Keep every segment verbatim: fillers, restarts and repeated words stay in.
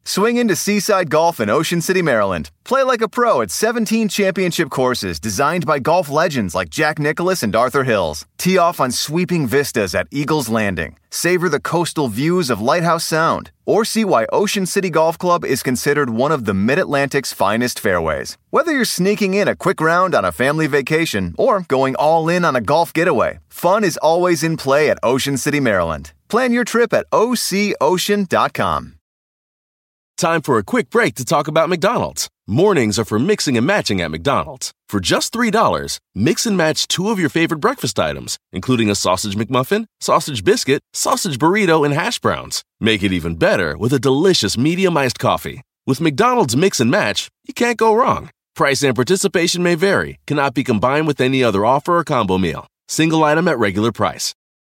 Swing into Seaside Golf in Ocean City, Maryland. Play like a pro at seventeen championship courses designed by golf legends like Jack Nicklaus and Arthur Hills. Tee off on sweeping vistas at Eagles Landing. Savor the coastal views of Lighthouse Sound. Or see why Ocean City Golf Club is considered one of the Mid-Atlantic's finest fairways. Whether you're sneaking in a quick round on a family vacation or going all in on a golf getaway, fun is always in play at Ocean City, Maryland. Plan your trip at O C ocean dot com. Time for a quick break to talk about McDonald's. Mornings are for mixing and matching at McDonald's. For just three dollars, mix and match two of your favorite breakfast items, including a sausage McMuffin, sausage biscuit, sausage burrito, and hash browns. Make it even better with a delicious medium iced coffee. With McDonald's Mix and Match, you can't go wrong. Price and participation may vary, cannot be combined with any other offer or combo meal. Single item at regular price.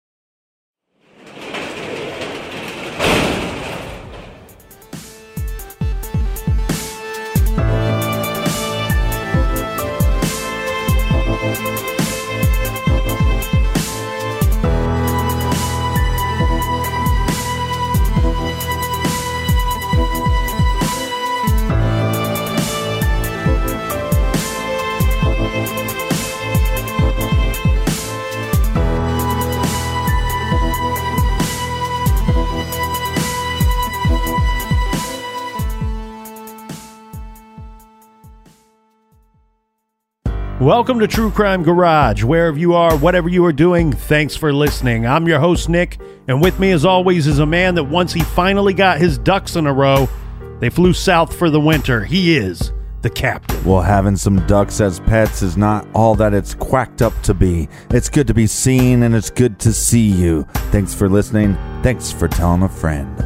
Welcome to True Crime Garage. Wherever you are, whatever you are doing, thanks for listening. I'm your host, Nick, and with me as always is a man that once he finally got his ducks in a row, they flew south for the winter. He is the captain. Well, having some ducks as pets is not all that it's quacked up to be. It's good to be seen, and it's good to see you. Thanks for listening. Thanks for telling a friend.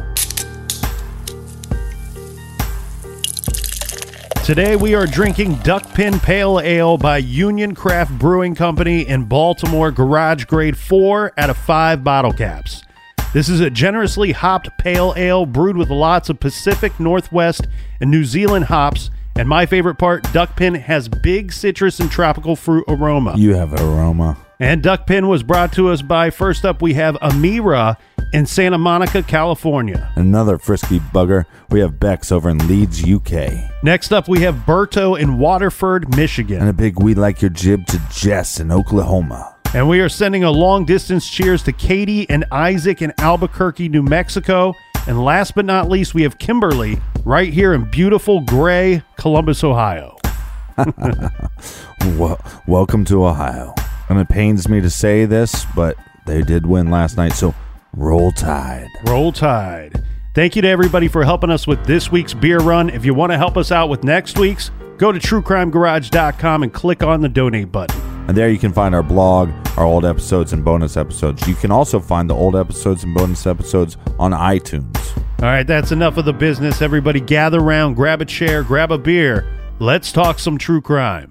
Today we are drinking Duckpin Pale Ale by Union Craft Brewing Company in Baltimore, garage grade four out of five bottle caps. This is a generously hopped pale ale brewed with lots of Pacific Northwest and New Zealand hops. And my favorite part, Duckpin has big citrus and tropical fruit aroma. You have aroma. And Duckpin was brought to us by, first up, we have Amira in Santa Monica, California. Another frisky bugger. We have Beck's over in Leeds, U K. Next up, we have Berto in Waterford, Michigan. And a big we like your jib to Jess in Oklahoma. And we are sending a long-distance cheers to Katie and Isaac in Albuquerque, New Mexico. And last but not least, we have Kimberly right here in beautiful gray Columbus, Ohio. Well, welcome to Ohio. And it pains me to say this, but they did win last night, so roll tide. Roll tide. Thank you to everybody for helping us with this week's beer run. If you want to help us out with next week's, go to true crime garage dot com and click on the donate button. And there you can find our blog, our old episodes, and bonus episodes. You can also find the old episodes and bonus episodes on iTunes. All right, that's enough of the business. Everybody gather around, grab a chair, grab a beer. Let's talk some true crime.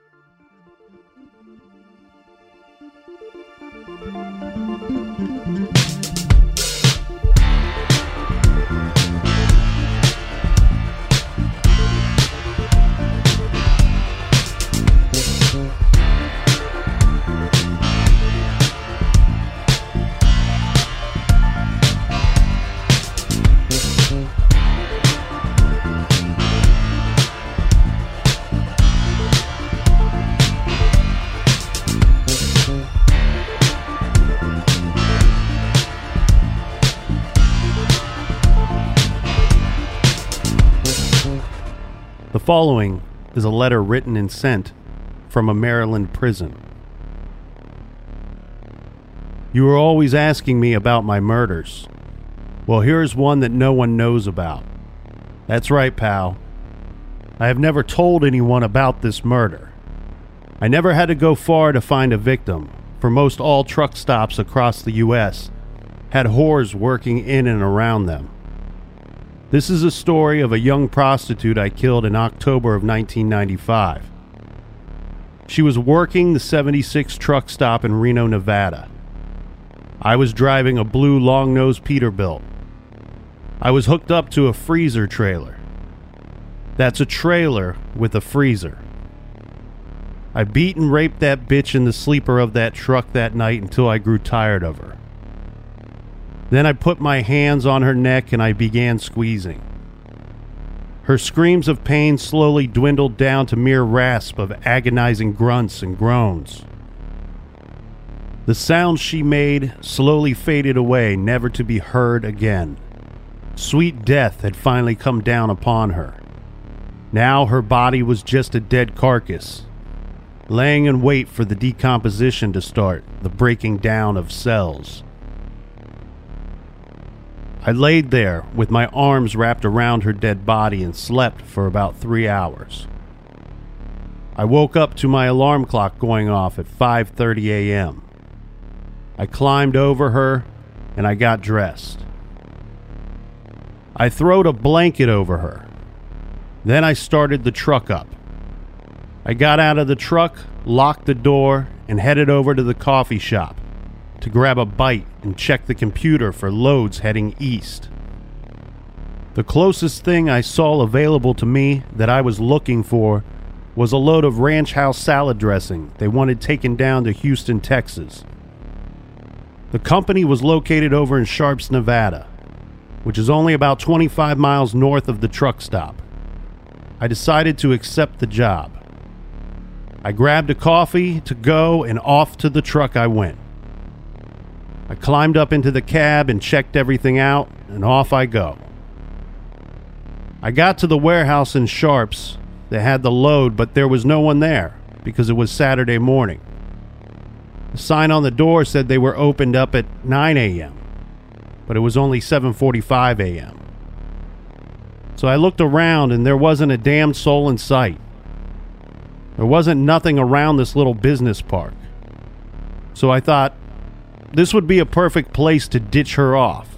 The following is a letter written and sent from a Maryland prison. You are always asking me about my murders. Well, here's one that no one knows about. That's right, pal. I have never told anyone about this murder. I never had to go far to find a victim, for most all truck stops across the U S had whores working in and around them. This is a story of a young prostitute I killed in October of nineteen ninety-five. She was working the seventy-six truck stop in Reno, Nevada. I was driving a blue long-nosed Peterbilt. I was hooked up to a freezer trailer. That's a trailer with a freezer. I beat and raped that bitch in the sleeper of that truck that night until I grew tired of her. Then I put my hands on her neck and I began squeezing. Her screams of pain slowly dwindled down to mere rasp of agonizing grunts and groans. The sounds she made slowly faded away, never to be heard again. Sweet death had finally come down upon her. Now her body was just a dead carcass, laying in wait for the decomposition to start, the breaking down of cells. I laid there with my arms wrapped around her dead body and slept for about three hours. I woke up to my alarm clock going off at five thirty a.m. I climbed over her and I got dressed. I throwed a blanket over her. Then I started the truck up. I got out of the truck, locked the door, and headed over to the coffee shop to grab a bite and check the computer for loads heading east. The closest thing I saw available to me that I was looking for was a load of Ranch House salad dressing they wanted taken down to Houston, Texas. The company was located over in Sharps, Nevada, which is only about twenty-five miles north of the truck stop. I decided to accept the job. I grabbed a coffee to go and off to the truck I went. I climbed up into the cab and checked everything out, and off I go. I got to the warehouse in Sharps that had the load, but there was no one there because it was Saturday morning. The sign on the door said they were opened up at nine a.m., but it was only seven forty-five a.m. So I looked around and there wasn't a damn soul in sight. There wasn't nothing around this little business park. So I thought, this would be a perfect place to ditch her off.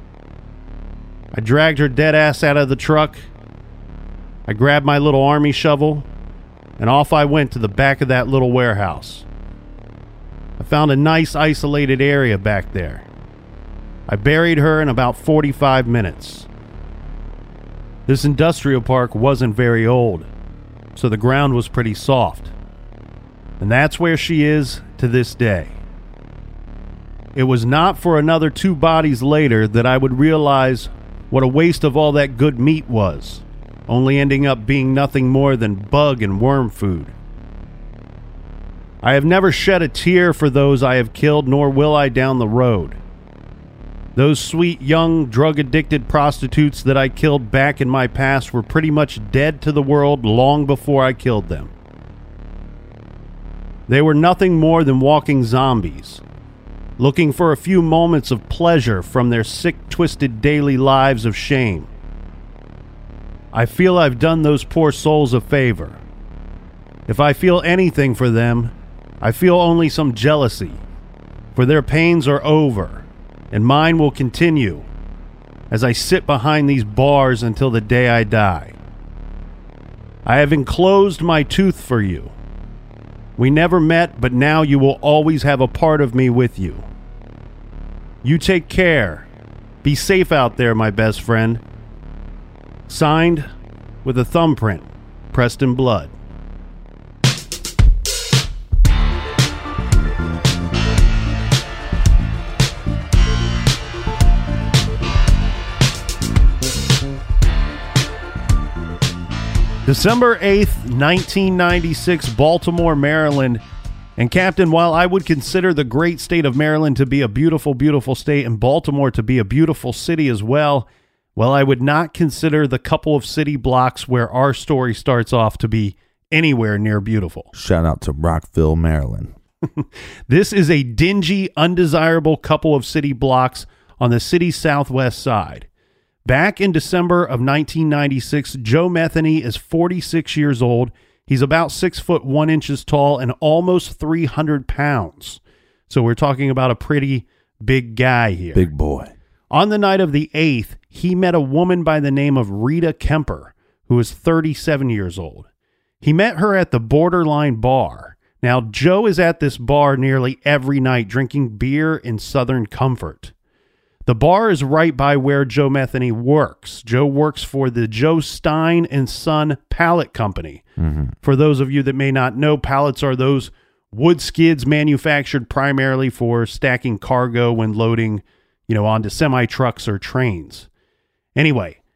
I dragged her dead ass out of the truck. I grabbed my little army shovel, and off I went to the back of that little warehouse. I found a nice isolated area back there. I buried her in about forty-five minutes. This industrial park wasn't very old, so the ground was pretty soft. And that's where she is to this day. It was not for another two bodies later that I would realize what a waste of all that good meat was, only ending up being nothing more than bug and worm food. I have never shed a tear for those I have killed, nor will I down the road. Those sweet, young, drug-addicted prostitutes that I killed back in my past were pretty much dead to the world long before I killed them. They were nothing more than walking zombies, looking for a few moments of pleasure from their sick, twisted daily lives of shame. I feel I've done those poor souls a favor. If I feel anything for them, I feel only some jealousy, for their pains are over, and mine will continue as I sit behind these bars until the day I die. I have enclosed my tooth for you. We never met, but now you will always have a part of me with you. You take care. Be safe out there, my best friend. Signed with a thumbprint pressed in blood. December eighth, nineteen ninety-six, Baltimore, Maryland. And Captain, while I would consider the great state of Maryland to be a beautiful, beautiful state and Baltimore to be a beautiful city as well, well, I would not consider the couple of city blocks where our story starts off to be anywhere near beautiful. Shout out to Rockville, Maryland. This is a dingy, undesirable couple of city blocks on the city's southwest side. Back in December of nineteen ninety-six, Joe Metheny is forty-six years old. He's about six foot one inches tall and almost three hundred pounds. So we're talking about a pretty big guy here. Big boy. On the night of the eighth, he met a woman by the name of Rita Kemper, who is thirty-seven years old. He met her at the Borderline Bar. Now, Joe is at this bar nearly every night drinking beer in Southern comfort. The bar is right by where Joe Metheny works. Joe works for the Joe Stein and Son Pallet Company. Mm-hmm. For those of you that may not know, pallets are those wood skids manufactured primarily for stacking cargo when loading, you know, onto semi-trucks or trains. Anyway,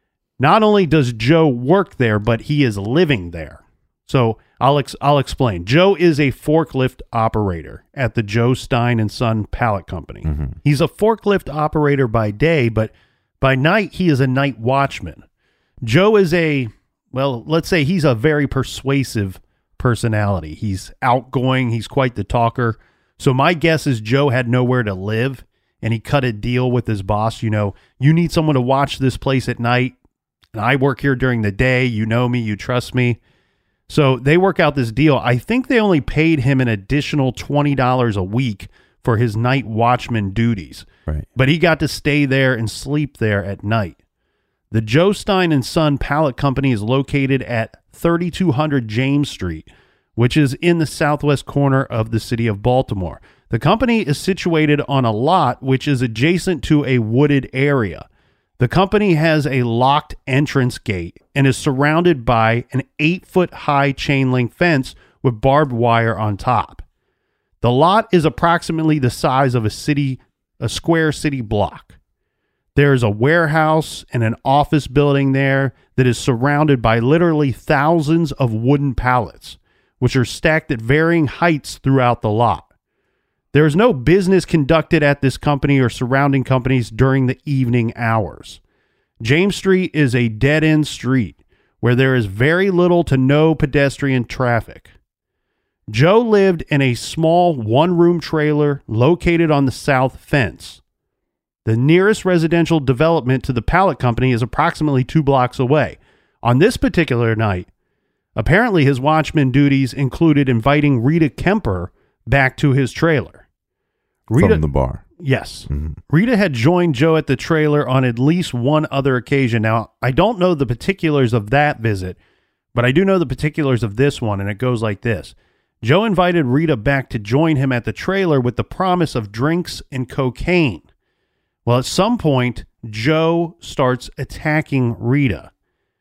Not only does Joe work there, but he is living there. So I'll ex- I'll explain. Joe is a forklift operator at the Joe Stein and Son Pallet Company. Mm-hmm. He's a forklift operator by day, but by night he is a night watchman. Joe is a, well, let's say he's a very persuasive personality. He's outgoing. He's quite the talker. So my guess is Joe had nowhere to live, and he cut a deal with his boss. You know, you need someone to watch this place at night, and I work here during the day. You know me. You trust me. So they work out this deal. I think they only paid him an additional twenty dollars a week for his night watchman duties. Right. But he got to stay there and sleep there at night. The Joe Stein and Son Pallet Company is located at thirty-two hundred James Street, which is in the southwest corner of the city of Baltimore. The company is situated on a lot which is adjacent to a wooded area. The company has a locked entrance gate and is surrounded by an eight-foot-high chain-link fence with barbed wire on top. The lot is approximately the size of a city, a square city block. There's a warehouse and an office building there that is surrounded by literally thousands of wooden pallets, which are stacked at varying heights throughout the lot. There is no business conducted at this company or surrounding companies during the evening hours. James Street is a dead-end street where there is very little to no pedestrian traffic. Joe lived in a small one-room trailer located on the south fence. The nearest residential development to the pallet company is approximately two blocks away. On this particular night, apparently his watchman duties included inviting Rita Kemper back to his trailer. Rita, From the bar. Yes. Mm-hmm. Rita had joined Joe at the trailer on at least one other occasion. Now, I don't know the particulars of that visit, but I do know the particulars of this one, and it goes like this. Joe invited Rita back to join him at the trailer with the promise of drinks and cocaine. Well, at some point, Joe starts attacking Rita.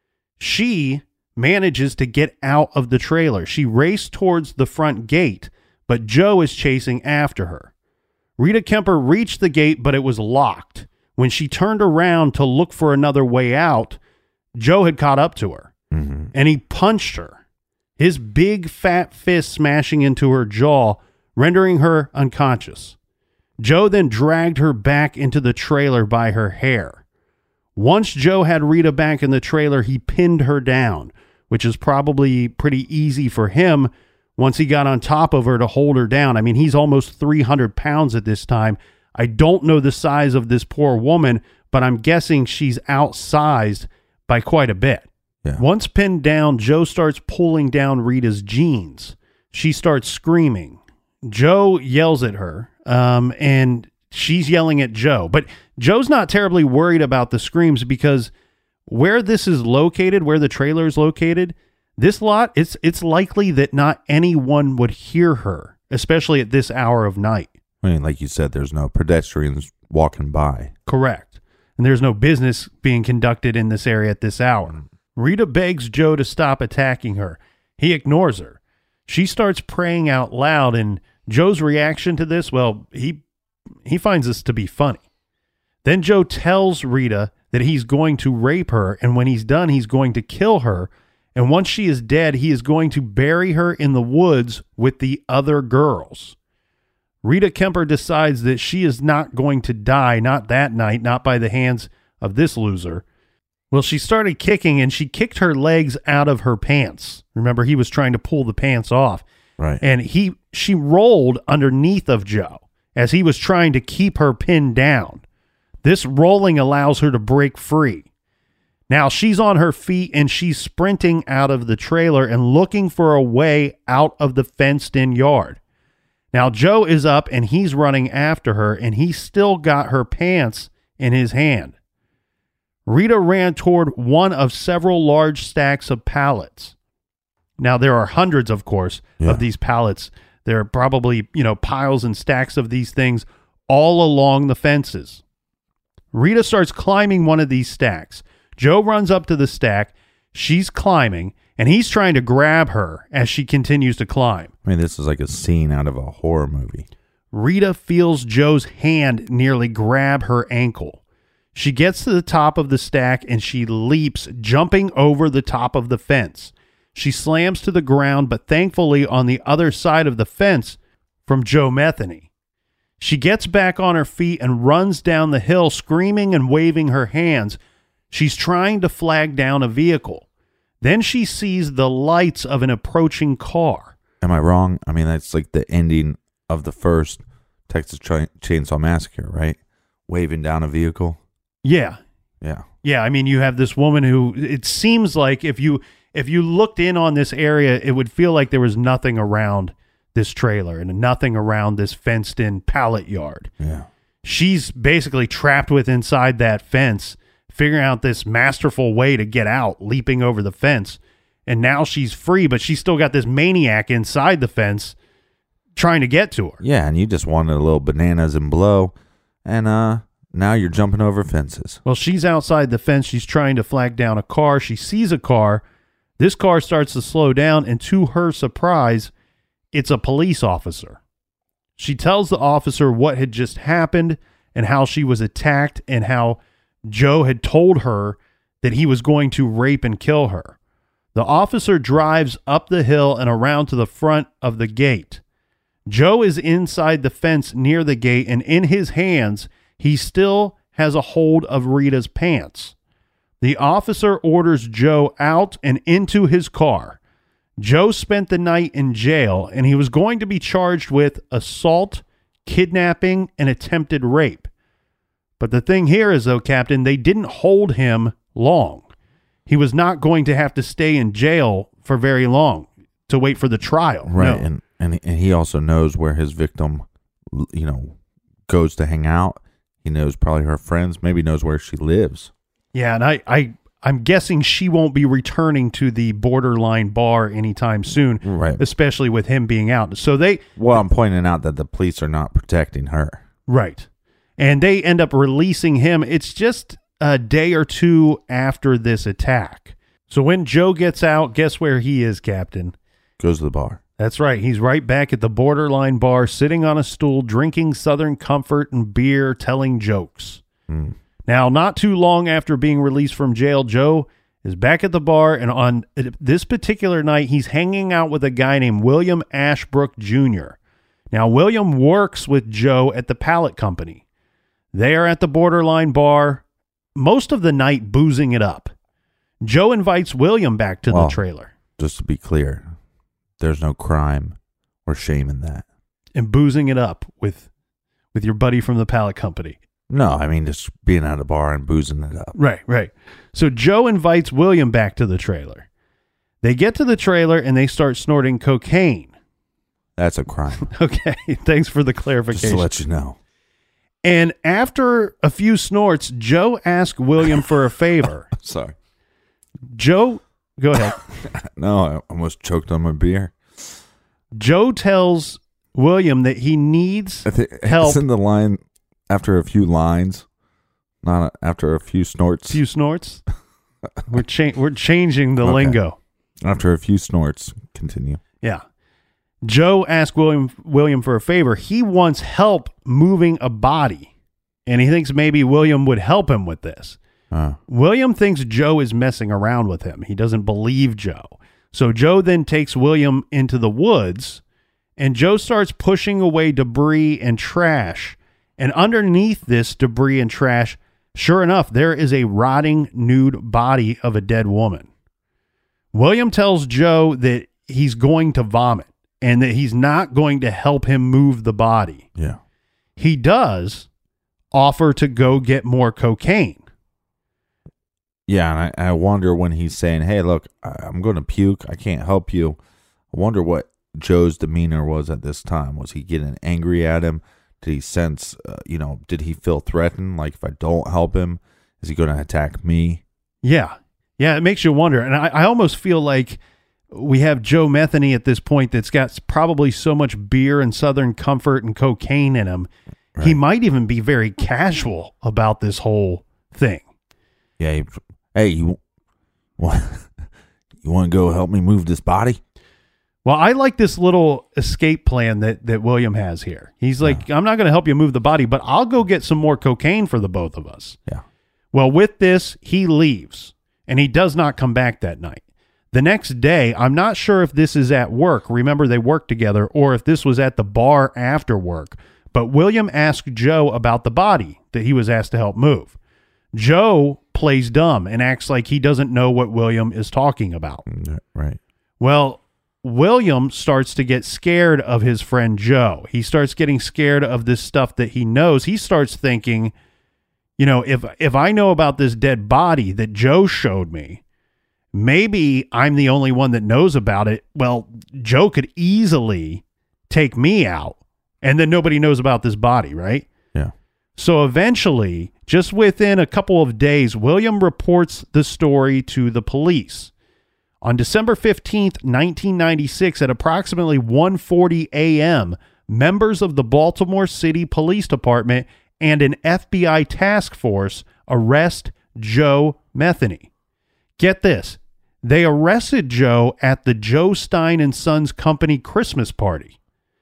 She manages to get out of the trailer. She raced towards the front gate, but Joe is chasing after her. Rita Kemper reached the gate, but it was locked. When she turned around to look for another way out, Joe had caught up to her, mm-hmm. and he punched her, his big fat fist smashing into her jaw, rendering her unconscious. Joe then dragged her back into the trailer by her hair. Once Joe had Rita back in the trailer, he pinned her down, which is probably pretty easy for him once he got on top of her to hold her down. I mean, he's almost three hundred pounds at this time. I don't know the size of this poor woman, but I'm guessing she's outsized by quite a bit. Yeah. Once pinned down, Joe starts pulling down Rita's jeans. She starts screaming. Joe yells at her, um, and she's yelling at Joe. But Joe's not terribly worried about the screams because where this is located, where the trailer is located, this lot, it's it's likely that not anyone would hear her, especially at this hour of night. I mean, like you said, there's no pedestrians walking by. Correct. And there's no business being conducted in this area at this hour. Rita begs Joe to stop attacking her. He ignores her. She starts praying out loud, and Joe's reaction to this, well, he he finds this to be funny. Then Joe tells Rita that he's going to rape her, and when he's done, he's going to kill her. And once she is dead, he is going to bury her in the woods with the other girls. Rita Kemper decides that she is not going to die, not that night, not by the hands of this loser. Well, she started kicking, and she kicked her legs out of her pants. Remember, he was trying to pull the pants off. Right. And he she rolled underneath of Joe as he was trying to keep her pinned down. This rolling allows her to break free. Now she's on her feet and she's sprinting out of the trailer and looking for a way out of the fenced-in yard. Now Joe is up and he's running after her, and he's still got her pants in his hand. Rita ran toward one of several large stacks of pallets. Now, there are hundreds, of course, yeah. of these pallets. There are probably, you know, piles and stacks of these things all along the fences. Rita starts climbing one of these stacks. Joe runs up to the stack. She's climbing, and he's trying to grab her as she continues to climb. I mean, this is like a scene out of a horror movie. Rita feels Joe's hand nearly grab her ankle. She gets to the top of the stack and she leaps, jumping over the top of the fence. She slams to the ground, but thankfully on the other side of the fence from Joe Metheny. She gets back on her feet and runs down the hill, screaming and waving her hands. She's trying to flag down a vehicle. Then she sees the lights of an approaching car. Am I wrong? I mean, that's like the ending of the first Texas Ch- Chainsaw Massacre, right? Waving down a vehicle. Yeah. Yeah. Yeah, I mean, you have this woman who, it seems like if you if you looked in on this area, it would feel like there was nothing around this trailer and nothing around this fenced-in pallet yard. Yeah. She's basically trapped with inside that fence, figuring out this masterful way to get out, leaping over the fence. And now she's free, but she's still got this maniac inside the fence trying to get to her. Yeah, and you just wanted a little bananas and blow, and uh, now you're jumping over fences. Well, she's outside the fence. She's trying to flag down a car. She sees a car. This car starts to slow down, and to her surprise, it's a police officer. She tells the officer what had just happened and how she was attacked and how Joe had told her that he was going to rape and kill her. The officer drives up the hill and around to the front of the gate. Joe is inside the fence near the gate, and in his hands, he still has a hold of Rita's pants. The officer orders Joe out and into his car. Joe spent the night in jail, and he was going to be charged with assault, kidnapping, and attempted rape. But the thing here is, though, Captain, they didn't hold him long. He was not going to have to stay in jail for very long to wait for the trial. Right, No. and, and and he also knows where his victim, you know, goes to hang out. He knows probably her friends, maybe knows where she lives. Yeah, and I, I, I'm guessing she won't be returning to the Borderline bar anytime soon, Right. especially with him being out. So they... Well, I'm pointing out that the police are not protecting her. Right. And they end up releasing him. It's just a day or two after this attack. So when Joe gets out, guess where he is, Captain? Goes to the bar. That's right. He's right back at the Borderline bar, sitting on a stool, drinking Southern Comfort and beer, telling jokes. Mm. Now, not too long after being released from jail, Joe is back at the bar, and on this particular night, he's hanging out with a guy named William Ashbrook Junior Now, William works with Joe at the pallet company. They are at the Borderline bar, most of the night boozing it up. Joe invites William back to Well, the trailer. Just to be clear, there's no crime or shame in that. And boozing it up with with your buddy from the pallet company. No, I mean just being at a bar and boozing it up. Right, right. So Joe invites William back to the trailer. They get to the trailer and they start snorting cocaine. That's a crime. Okay, thanks for the Just clarification. to let you know. And after a few snorts, Joe asks William for a favor. Sorry. Joe, go ahead. No, I almost choked on my beer. Joe tells William that he needs I think help. it's in the line after a few lines, not after a few snorts. Few snorts. We're cha- we're changing the Okay. lingo. After a few snorts, continue. Yeah. Joe asked William William for a favor. He wants help moving a body, and he thinks maybe William would help him with this. Uh, William thinks Joe is messing around with him. He doesn't believe Joe. So Joe then takes William into the woods, and Joe starts pushing away debris and trash. And underneath this debris and trash, sure enough, there is a rotting nude body of a dead woman. William tells Joe that he's going to vomit and that he's not going to help him move the body. yeah. He does offer to go get more cocaine. Yeah, and I, I wonder when he's saying, hey, look, I, I'm going to puke. I can't help you. I wonder what Joe's demeanor was at this time. Was he getting angry at him? Did he sense, uh, you know, did he feel threatened? Like, if I don't help him, is he going to attack me? Yeah. Yeah, it makes you wonder. And I, I almost feel like we have Joe Metheny at this point that's got probably so much beer and Southern Comfort and cocaine in him. Right. He might even be very casual about this whole thing. Yeah. He, hey, you want, you want to go help me move this body? Well, I like this little escape plan that, that William has here. He's like, I'm not going to help you move the body, but I'll go get some more cocaine for the both of us. Yeah. Well, with this, he leaves, and he does not come back that night. The next day, I'm not sure if this is at work. Remember, they worked together, or if this was at the bar after work. But William asked Joe about the body that he was asked to help move. Joe plays dumb and acts like he doesn't know what William is talking about. Right. Well, William starts to get scared of his friend Joe. He starts getting scared of this stuff that he knows. He starts thinking, you know, if if I know about this dead body that Joe showed me, maybe I'm the only one that knows about it. Well, Joe could easily take me out, and then nobody knows about this body, right? Yeah. So eventually, just within a couple of days, William reports the story to the police. On December fifteenth, nineteen ninety-six, at approximately one forty a.m., members of the Baltimore City Police Department and an F B I task force arrest Joe Metheny. Get this. They arrested Joe at the Joe Stein and Sons Company Christmas party.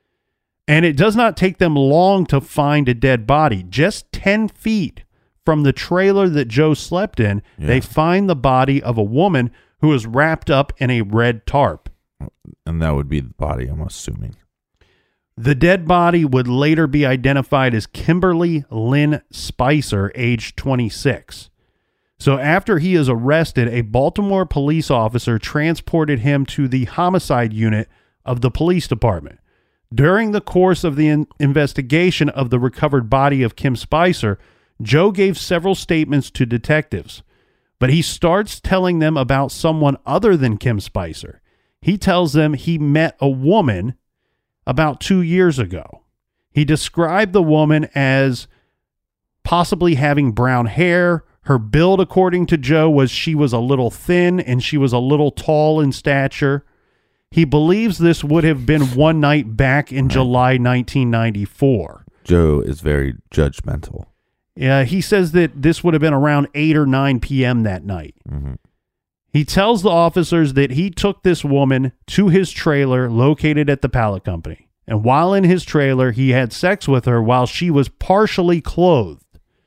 And it does not take them long to find a dead body. Just ten feet from the trailer that Joe slept in, yeah. They find the body of a woman who is wrapped up in a red tarp. And that would be the body, I'm assuming. The dead body would later be identified as Kimberly Lynn Spicer, age twenty-six. So after he is arrested, a Baltimore police officer transported him to the homicide unit of the police department. During the course of the in- investigation of the recovered body of Kim Spicer, Joe gave several statements to detectives, but he starts telling them about someone other than Kim Spicer. He tells them he met a woman about two years ago. He described the woman as possibly having brown hair. Her build, according to Joe, was she was a little thin and she was a little tall in stature. He believes this would have been one night back in right. July nineteen ninety-four. Joe is very judgmental. Yeah, he says that this would have been around eight or nine p.m. that night. Mm-hmm. He tells the officers that he took this woman to his trailer located at the pallet company. And while in his trailer, he had sex with her while she was partially clothed.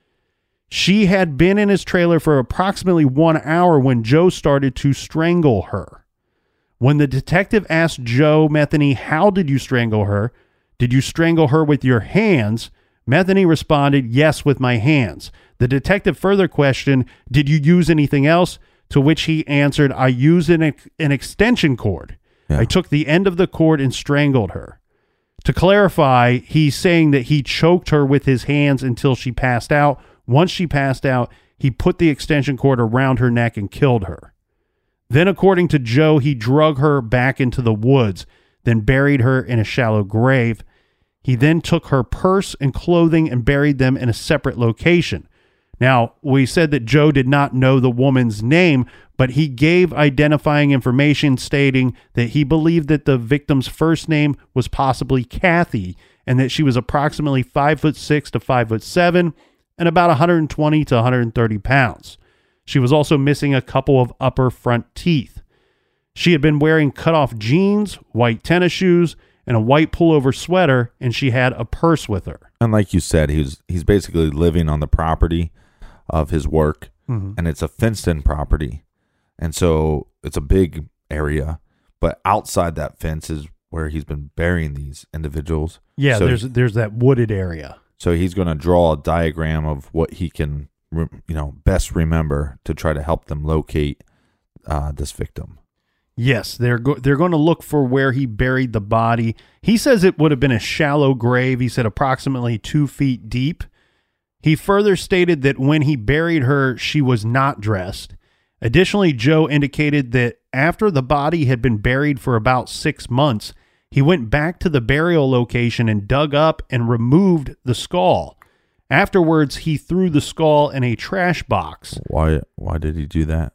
She had been in his trailer for approximately one hour when Joe started to strangle her. When the detective asked Joe Metheny, how did you strangle her? Did you strangle her with your hands? Metheny responded, yes, with my hands. The detective further questioned, did you use anything else? To which he answered, I used an, ex- an extension cord. Yeah. I took the end of the cord and strangled her. To clarify, he's saying that he choked her with his hands until she passed out. Once she passed out, he put the extension cord around her neck and killed her. Then, according to Joe, he drug her back into the woods, then buried her in a shallow grave. He then took her purse and clothing and buried them in a separate location. Now, we said that Joe did not know the woman's name, but he gave identifying information stating that he believed that the victim's first name was possibly Kathy and that she was approximately five foot six to five foot seven and about one hundred twenty to one hundred thirty pounds. She was also missing a couple of upper front teeth. She had been wearing cut-off jeans, white tennis shoes, and a white pullover sweater, and she had a purse with her. And like you said, he's he's basically living on the property of his work, mm-hmm. and it's a fenced-in property, and so it's a big area. But outside that fence is where he's been burying these individuals. Yeah, so there's there's that wooded area. So he's going to draw a diagram of what he can, you know, best remember to try to help them locate uh, this victim. Yes, they're go- they're going to look for where he buried the body. He says it would have been a shallow grave. He said approximately two feet deep. He further stated that when he buried her, she was not dressed. Additionally, Joe indicated that after the body had been buried for about six months, he went back to the burial location and dug up and removed the skull. Afterwards, he threw the skull in a trash box. Why Why did he do that?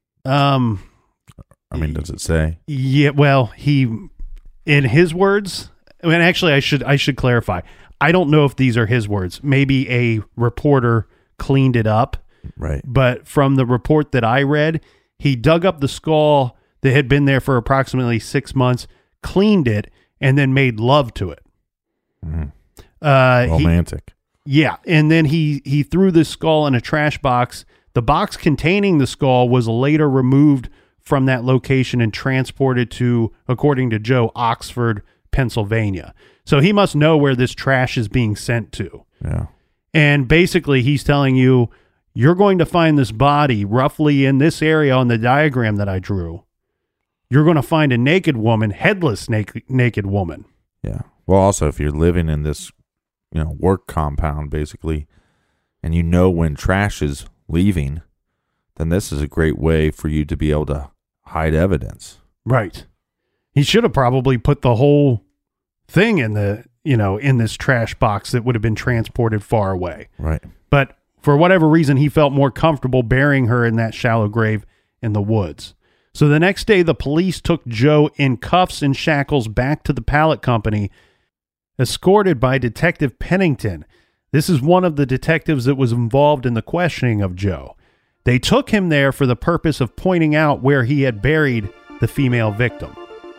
Um, I mean, does it say? Yeah, well, he, in his words, I mean, actually, I should I should clarify. I don't know if these are his words. Maybe a reporter cleaned it up. Right. But from the report that I read, he dug up the skull that had been there for approximately six months, cleaned it, and then made love to it. Mm. Uh, Romantic. Yeah, and then he, he threw the skull in a trash box. The box containing the skull was later removed from that location and transported to, according to Joe, Oxford, Pennsylvania. So he must know where this trash is being sent to. Yeah. And basically he's telling you, you're going to find this body roughly in this area on the diagram that I drew. You're going to find a naked woman, headless naked, naked woman. Yeah. Well, also, if you're living in this, you know, work compound, basically, and you know when trash is leaving, then this is a great way for you to be able to hide evidence. Right. He should have probably put the whole thing in the, you know, in this trash box that would have been transported far away. Right. But for whatever reason, he felt more comfortable burying her in that shallow grave in the woods. So the next day, the police took Joe in cuffs and shackles back to the pallet company, escorted by Detective Pennington. This is one of the detectives that was involved in the questioning of Joe. They took him there for the purpose of pointing out where he had buried the female victim.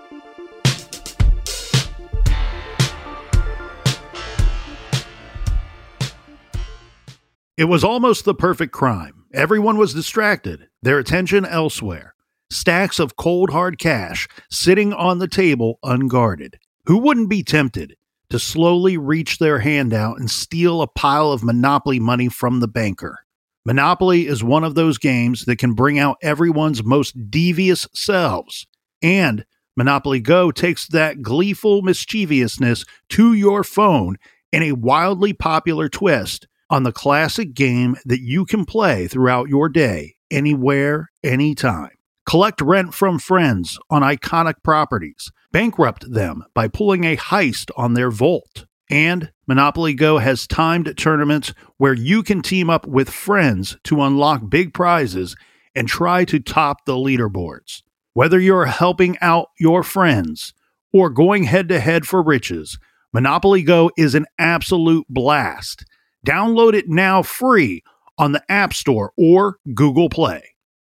It was almost the perfect crime. Everyone was distracted, their attention elsewhere. Stacks of cold hard cash sitting on the table unguarded. Who wouldn't be tempted to slowly reach their hand out and steal a pile of Monopoly money from the banker? Monopoly is one of those games that can bring out everyone's most devious selves. And Monopoly Go takes that gleeful mischievousness to your phone in a wildly popular twist on the classic game that you can play throughout your day, anywhere, anytime. Collect rent from friends on iconic properties. Bankrupt them by pulling a heist on their vault. And Monopoly Go has timed tournaments where you can team up with friends to unlock big prizes and try to top the leaderboards. Whether you're helping out your friends or going head-to-head for riches, Monopoly Go is an absolute blast. Download it now free on the App Store or Google Play.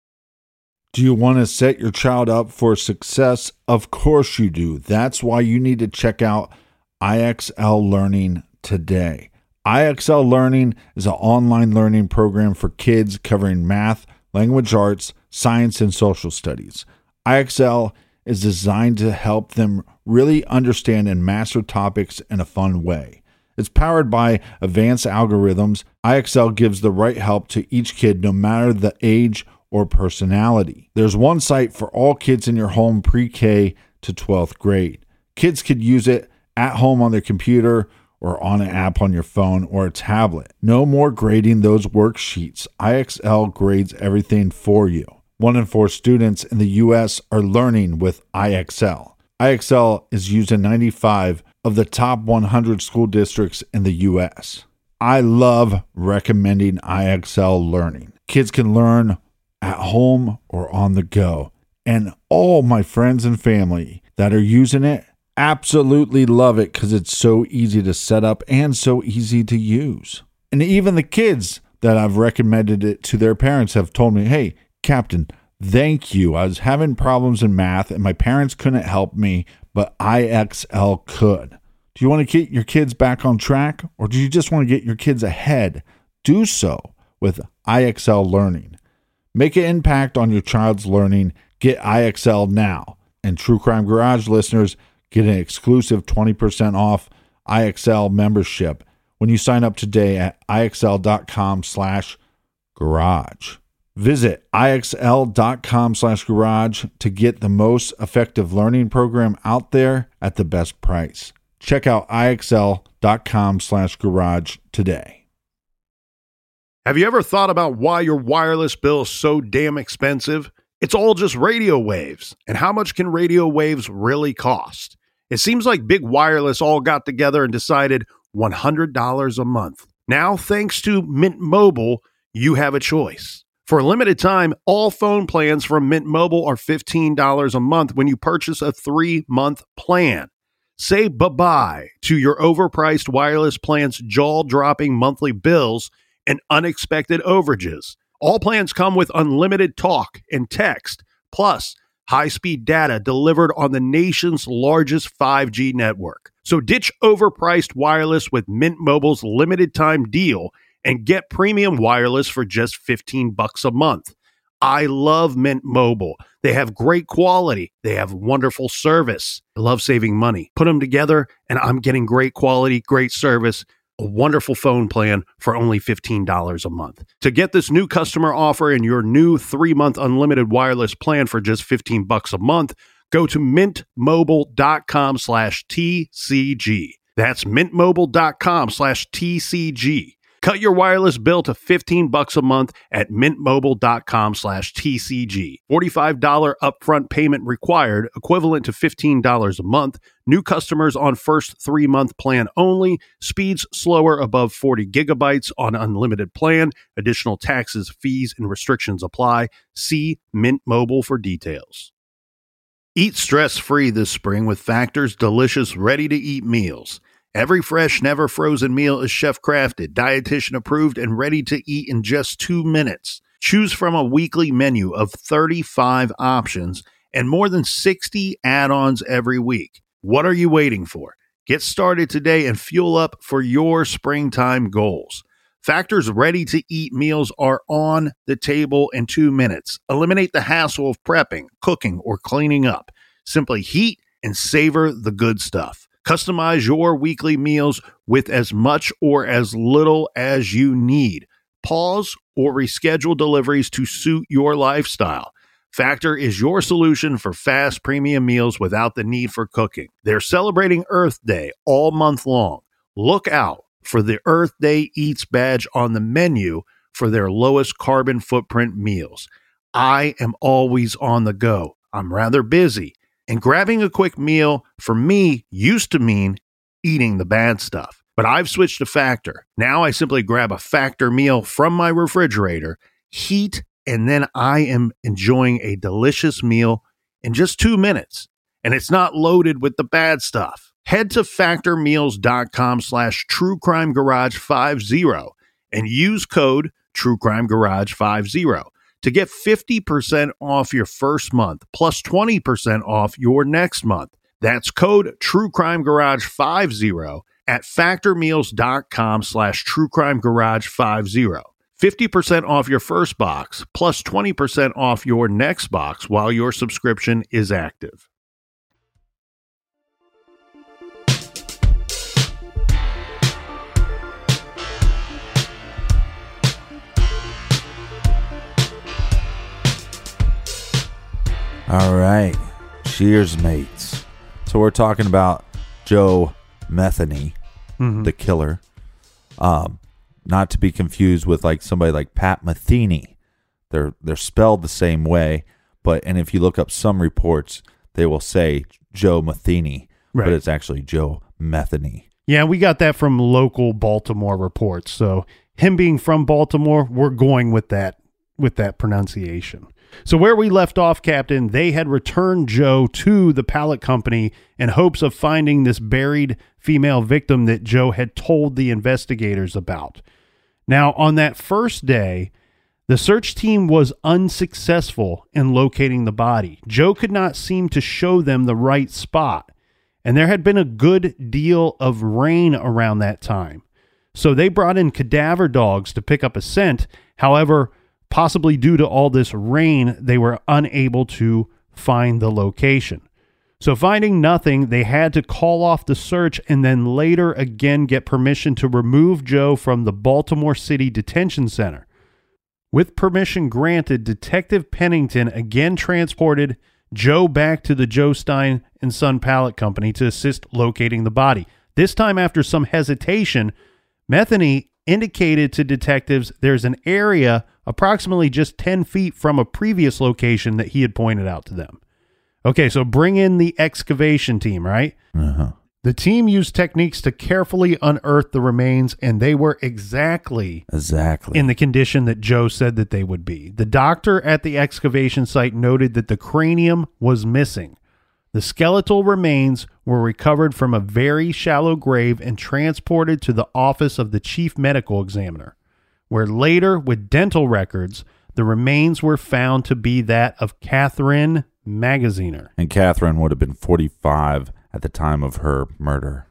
Do you want to set your child up for success? Of course you do. That's why you need to check out I X L Learning today. I X L Learning is an online learning program for kids covering math, language arts, science, and social studies. I X L is designed to help them really understand and master topics in a fun way. It's powered by advanced algorithms. I X L gives the right help to each kid no matter the age or personality. There's one site for all kids in your home pre-K to twelfth grade. Kids could use it at home on their computer or on an app on your phone or a tablet. No more grading those worksheets. I X L grades everything for you. One in four students in the U S are learning with I X L. I X L is used in ninety-five of the top one hundred school districts in the U S. I love recommending I X L Learning. Kids can learn at home or on the go. And all my friends and family that are using it absolutely love it because it's so easy to set up and so easy to use. And even the kids that I've recommended it to their parents have told me, hey, Captain, thank you. I was having problems in math and my parents couldn't help me, but I X L could. Do you want to get your kids back on track or do you just want to get your kids ahead? Do so with I X L Learning. Make an impact on your child's learning. Get I X L now. And True Crime Garage listeners get an exclusive twenty percent off I X L membership when you sign up today at IXL.com slash garage. Visit IXL.com slash garage to get the most effective learning program out there at the best price. Check out IXL.com slash garage today. Have you ever thought about why your wireless bill is so damn expensive? It's all just radio waves. And how much can radio waves really cost? It seems like Big Wireless all got together and decided one hundred dollars a month. Now, thanks to Mint Mobile, you have a choice. For a limited time, all phone plans from Mint Mobile are fifteen dollars a month when you purchase a three-month plan. Say bye-bye to your overpriced wireless plan's jaw-dropping monthly bills and unexpected overages. All plans come with unlimited talk and text, plus high-speed data delivered on the nation's largest five G network. So ditch overpriced wireless with Mint Mobile's limited time deal and get premium wireless for just fifteen bucks a month. I love Mint Mobile. They have great quality. They have wonderful service. I love saving money. Put them together and I'm getting great quality, great service, a wonderful phone plan for only fifteen dollars a month. To get this new customer offer and your new three-month unlimited wireless plan for just fifteen bucks a month, go to mintmobile.com slash TCG. That's mintmobile.com slash TCG. Cut your wireless bill to fifteen bucks a month at mintmobile.com slash TCG. forty-five dollars upfront payment required, equivalent to fifteen dollars a month. New customers on first three-month plan only. Speeds slower above forty gigabytes on unlimited plan. Additional taxes, fees, and restrictions apply. See Mint Mobile for details. Eat stress-free this spring with Factor's delicious, ready-to-eat meals. Every fresh, never frozen meal is chef-crafted, dietitian-approved, and ready to eat in just two minutes. Choose from a weekly menu of thirty-five options and more than sixty add-ons every week. What are you waiting for? Get started today and fuel up for your springtime goals. Factor's ready-to-eat meals are on the table in two minutes. Eliminate the hassle of prepping, cooking, or cleaning up. Simply heat and savor the good stuff. Customize your weekly meals with as much or as little as you need. Pause or reschedule deliveries to suit your lifestyle. Factor is your solution for fast premium meals without the need for cooking. They're celebrating Earth Day all month long. Look out for the Earth Day Eats badge on the menu for their lowest carbon footprint meals. I am always on the go. I'm rather busy. And grabbing a quick meal, for me, used to mean eating the bad stuff. But I've switched to Factor. Now I simply grab a Factor meal from my refrigerator, heat, and then I am enjoying a delicious meal in just two minutes. And it's not loaded with the bad stuff. Head to factormeals.com slash truecrimegarage50 and use code truecrimegarage50. to get fifty percent off your first month plus twenty percent off your next month. That's code TrueCrimeGarage50 at factormeals.com slash TrueCrimeGarage50. fifty percent off your first box plus twenty percent off your next box while your subscription is active. All right. Cheers, mates. So we're talking about Joe Metheny, Mm-hmm. the killer. Um, not to be confused with like somebody like Pat Metheny. They're they're spelled the same way, but and if you look up some reports, they will say Joe Metheny, Right. but it's actually Joe Metheny. Yeah, we got that from local Baltimore reports. So him being from Baltimore, we're going with that with that pronunciation. So where we left off, Captain, they had returned Joe to the pallet company in hopes of finding this buried female victim that Joe had told the investigators about. Now, on that first day, the search team was unsuccessful in locating the body. Joe could not seem to show them the right spot, and there had been a good deal of rain around that time. So they brought in cadaver dogs to pick up a scent. However, possibly due to all this rain, they were unable to find the location. So finding nothing, they had to call off the search and then later again get permission to remove Joe from the Baltimore City Detention Center. With permission granted, Detective Pennington again transported Joe back to the Joe Stein and Son Pallet Company to assist locating the body. This time, after some hesitation, Metheny indicated to detectives there's an area approximately just ten feet from a previous location that he had pointed out to them. Okay, so bring in the excavation team, right? Uh-huh. The team used techniques to carefully unearth the remains, and they were exactly Exactly. in the condition that Joe said that they would be. The doctor at the excavation site noted that the cranium was missing. The skeletal remains were recovered from a very shallow grave and transported to the office of the chief medical examiner, where later, with dental records, the remains were found to be that of Catherine Magaziner. And Catherine would have been forty-five at the time of her murder.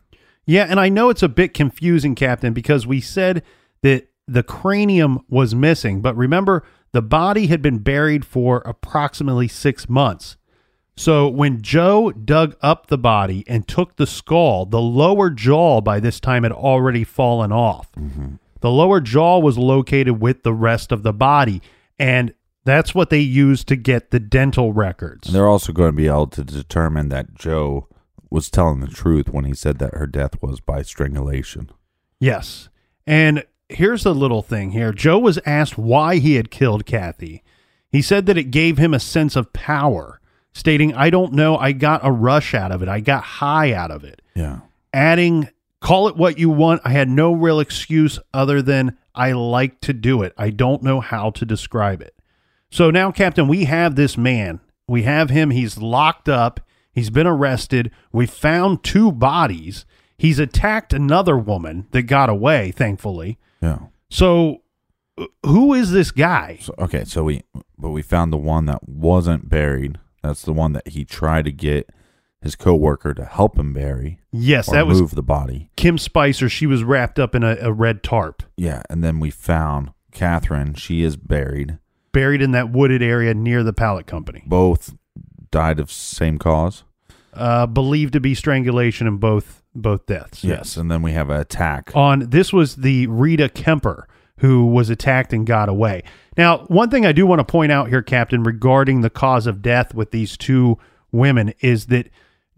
Yeah, and I know it's a bit confusing, Captain, because we said that the cranium was missing, but remember, the body had been buried for approximately six months. So when Joe dug up the body and took the skull, the lower jaw by this time had already fallen off. Mm-hmm. The lower jaw was located with the rest of the body, and that's what they used to get the dental records. And they're also going to be able to determine that Joe was telling the truth when he said that her death was by strangulation. Yes. And here's the little thing here. Joe was asked why he had killed Kathy. He said that it gave him a sense of power, stating, I don't know, I got a rush out of it. I got high out of it. Yeah. Adding, call it what you want. I had no real excuse other than I like to do it. I don't know how to describe it. So now, Captain, we have this man. We have him. He's locked up. He's been arrested. We found two bodies. He's attacked another woman that got away, thankfully. Yeah. So who is this guy? So, okay, so we but we found the one that wasn't buried. That's the one that he tried to get his coworker to help him bury. Yes, or that was move the body. Kim Spicer. She was wrapped up in a, a red tarp. Yeah, and then we found Catherine. She is buried. Buried in that wooded area near the pallet company. Both died of same cause. Uh, believed to be strangulation in both both deaths. Yes, yes. And then we have an attack. On this was the Rita Kemper who was attacked and got away. Now, one thing I do want to point out here, Captain, regarding the cause of death with these two women is that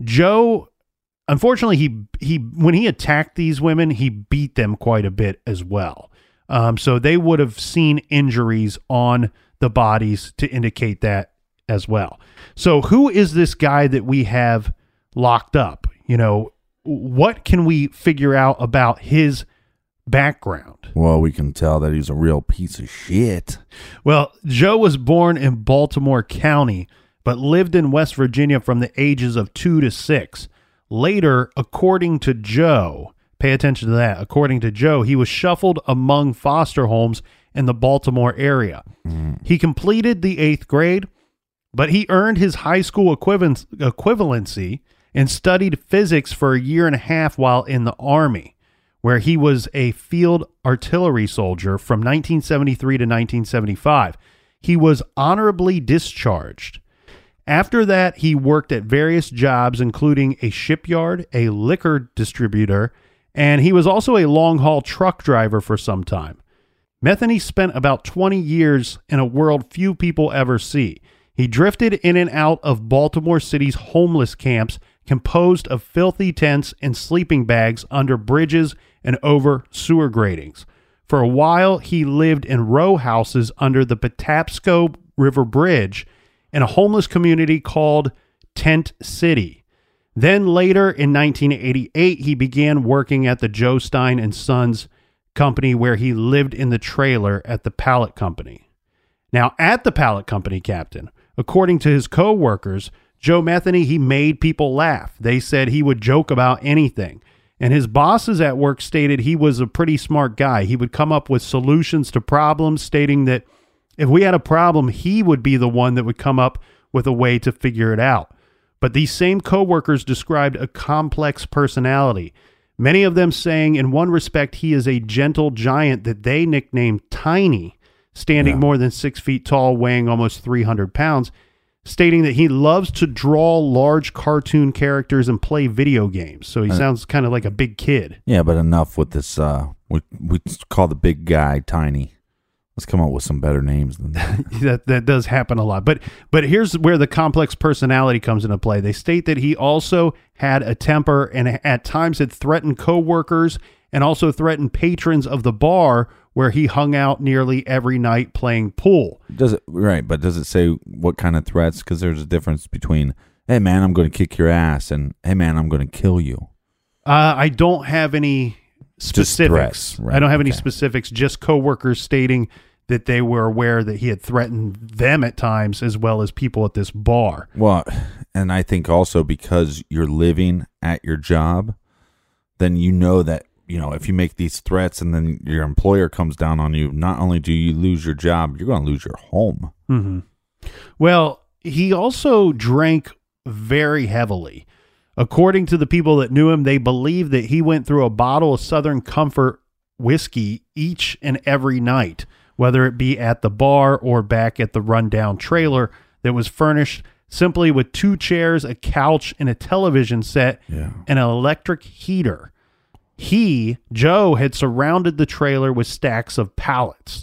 Joe, unfortunately, he he when he attacked these women, he beat them quite a bit as well. Um, so they would have seen injuries on the bodies to indicate that as well. So who is this guy that we have locked up? You know, what can we figure out about his background? Well, we can tell that he's a real piece of shit. Well, Joe was born in Baltimore County, but lived in West Virginia from the ages of two to six. Later, according to Joe, pay attention to that, according to Joe, he was shuffled among foster homes in the Baltimore area. Mm. He completed the eighth grade, but he earned his high school equivalent, equivalency and studied physics for a year and a half while in the Army, where he was a field artillery soldier from nineteen seventy-three to nineteen seventy-five. He was honorably discharged. After that, he worked at various jobs, including a shipyard, a liquor distributor, and he was also a long-haul truck driver for some time. Metheny spent about twenty years in a world few people ever see. He drifted in and out of Baltimore City's homeless camps, composed of filthy tents and sleeping bags under bridges and over sewer gratings. For a while, he lived in row houses under the Patapsco River Bridge in a homeless community called Tent City. Then later in nineteen eighty-eight, he began working at the Joe Stein and Sons company, where he lived in the trailer at the pallet company. Now, at the pallet company, Captain, according to his co-workers, Joe Metheny, he made people laugh. They said he would joke about anything. And his bosses at work stated he was a pretty smart guy. He would come up with solutions to problems, stating that if we had a problem, he would be the one that would come up with a way to figure it out. But these same co-workers described a complex personality, many of them saying in one respect he is a gentle giant that they nicknamed Tiny, standing yeah. more than six feet tall, weighing almost three hundred pounds, stating that he loves to draw large cartoon characters and play video games. So he uh, sounds kind of like a big kid. Yeah, but enough with this. Uh, we, we call the big guy Tiny. Let's come up with some better names than that. that that does happen a lot. But but here's where the complex personality comes into play. They state that he also had a temper and at times had threatened coworkers and also threatened patrons of the bar where he hung out nearly every night playing pool. Does it right? But does it say what kind of threats? Because there's a difference between, hey man, I'm going to kick your ass, and hey man, I'm going to kill you. Uh, I don't have any specifics. Threats, right? I don't have okay. any specifics. Just coworkers stating that they were aware that he had threatened them at times as well as people at this bar. Well, and I think also because you're living at your job, then you know that, you know, if you make these threats and then your employer comes down on you, not only do you lose your job, you're going to lose your home. Mm-hmm. Well, he also drank very heavily. According to the people that knew him, they believe that he went through a bottle of Southern Comfort whiskey each and every night, whether it be at the bar or back at the rundown trailer that was furnished simply with two chairs, a couch, and a television set, Yeah. and an electric heater. He, Joe, had surrounded the trailer with stacks of pallets.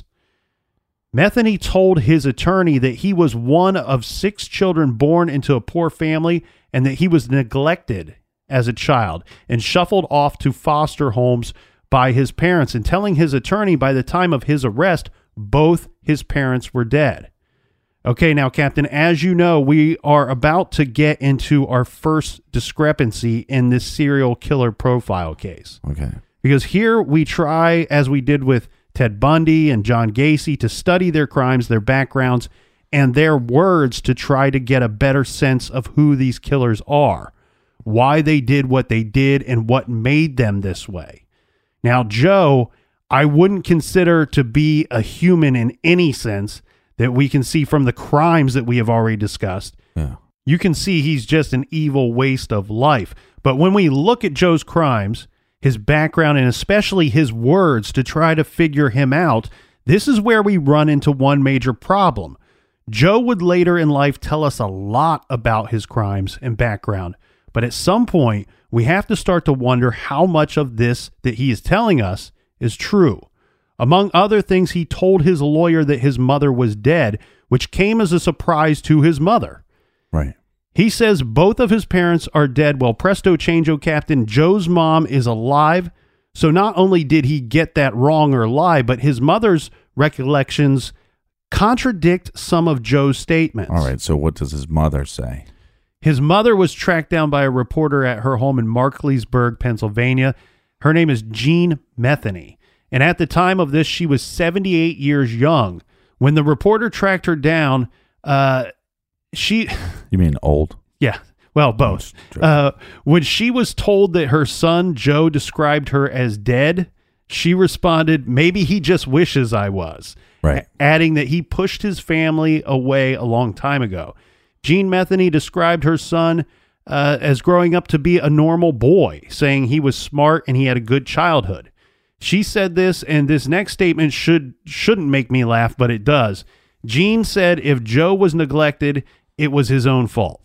Metheny told his attorney that he was one of six children born into a poor family and that he was neglected as a child and shuffled off to foster homes by his parents, and telling his attorney by the time of his arrest, both his parents were dead. Okay, now, Captain, as you know, we are about to get into our first discrepancy in this serial killer profile case. Okay. Because here we try, as we did with Ted Bundy and John Gacy, to study their crimes, their backgrounds, and their words to try to get a better sense of who these killers are, why they did what they did, and what made them this way. Now, Joe, I wouldn't consider to be a human in any sense that we can see from the crimes that we have already discussed. Yeah. You can see he's just an evil waste of life. But when we look at Joe's crimes, his background, and especially his words to try to figure him out, this is where we run into one major problem. Joe would later in life tell us a lot about his crimes and background, but at some point, we have to start to wonder how much of this that he is telling us is true. Among other things, he told his lawyer that his mother was dead, which came as a surprise to his mother. Right. He says both of his parents are dead. Well, presto changeo, Captain, Joe's mom is alive. So not only did he get that wrong or lie, but his mother's recollections contradict some of Joe's statements. All right. So what does his mother say? His mother was tracked down by a reporter at her home in Markleysburg, Pennsylvania. Her name is Jean Metheny. And at the time of this, she was seventy-eight years young. When the reporter tracked her down, uh, she... You mean old? Yeah, well, both. Uh, when she was told that her son, Joe, described her as dead, she responded, maybe he just wishes I was. Right. Adding that he pushed his family away a long time ago. Jean Metheny described her son uh, as growing up to be a normal boy, saying he was smart and he had a good childhood. She said this, and this next statement should, shouldn't make me laugh, but it does. Jean said if Joe was neglected, it was his own fault.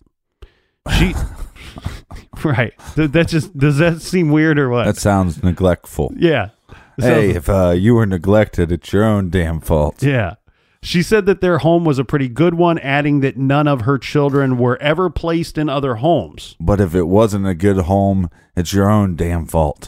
She, right. That just, does that seem weird or what? That sounds neglectful. Yeah. Hey, So- if uh, you were neglected, it's your own damn fault. Yeah. She said that their home was a pretty good one, adding that none of her children were ever placed in other homes. But if it wasn't a good home, it's your own damn fault.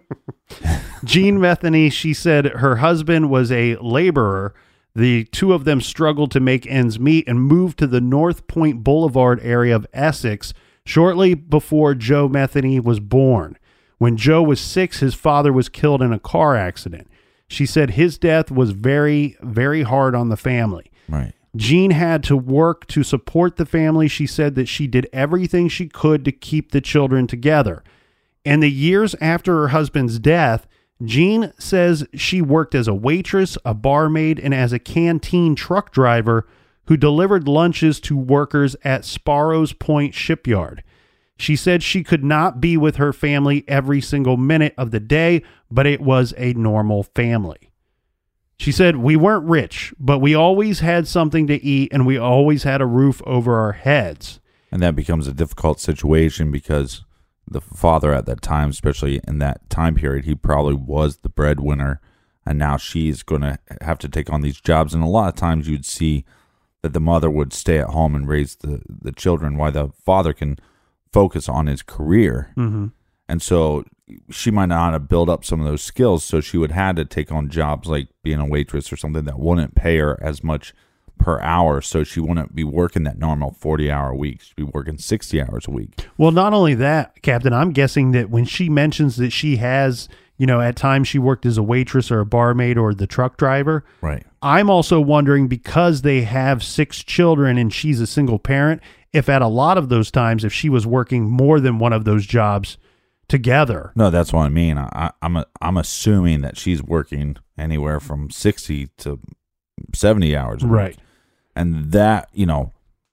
Jean Metheny, she said her husband was a laborer. The two of them struggled to make ends meet and moved to the North Point Boulevard area of Essex shortly before Joe Metheny was born. When Joe was six, his father was killed in a car accident. She said his death was very, very hard on the family. Right. Jean had to work to support the family. She said that she did everything she could to keep the children together. In the years after her husband's death, Jean says she worked as a waitress, a barmaid, and as a canteen truck driver who delivered lunches to workers at Sparrows Point Shipyard. She said she could not be with her family every single minute of the day, but it was a normal family. She said, we weren't rich, but we always had something to eat and we always had a roof over our heads. And that becomes a difficult situation because the father at that time, especially in that time period, he probably was the breadwinner, and now she's going to have to take on these jobs. And a lot of times you'd see that the mother would stay at home and raise the, the children while the father can focus on his career. Mm-hmm. And so she might not have built up some of those skills, so she would have to take on jobs like being a waitress or something that wouldn't pay her as much per hour, so she wouldn't be working that normal forty-hour week. She'd be working sixty hours a week. Well, not only that, Captain, I'm guessing that when she mentions that she has, you know, at times she worked as a waitress or a barmaid or the truck driver. Right. I'm also wondering, because they have six children and she's a single parent, if at a lot of those times, if she was working more than one of those jobs together. No, that's what I mean. I, I'm a, I'm assuming that she's working anywhere from sixty to seventy hours a week. Right. And that, you know,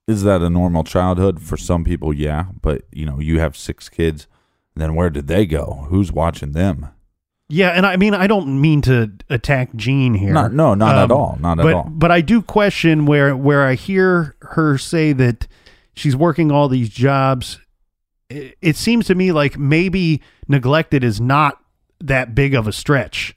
Is that a normal childhood? For some people, yeah. But, you know, you have six kids. Then where did they go? Who's watching them? Yeah, and I mean, I don't mean to attack Jean here. Not, no, not um, at all. Not but, at all. But I do question where, where I hear her say that she's working all these jobs. It, it seems to me like maybe neglected is not that big of a stretch.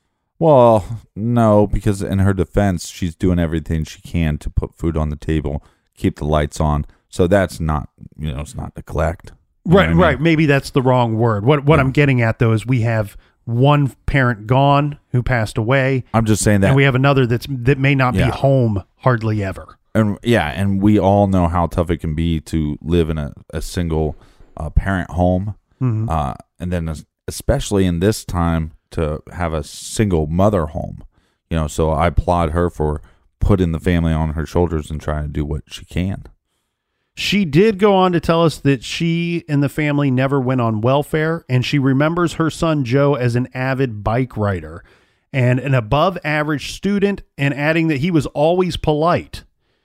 Well, no, because in her defense, she's doing everything she can to put food on the table, keep the lights on. So that's not, you know, it's not neglect. You Right, know what I mean? right. Maybe that's the wrong word. What what Yeah. I'm getting at, though, is we have one parent gone who passed away, I'm just saying that. and we have another that's that may not Yeah. be home hardly ever. And yeah, and we all know how tough it can be to live in a, a single uh, parent home. Mhm. Uh, and then es- especially in this time to have a single mother home, you know, so I applaud her for putting the family on her shoulders and trying to do what she can. She did go on to tell us that she and the family never went on welfare, and she remembers her son Joe as an avid bike rider and an above average student, and adding that he was always polite.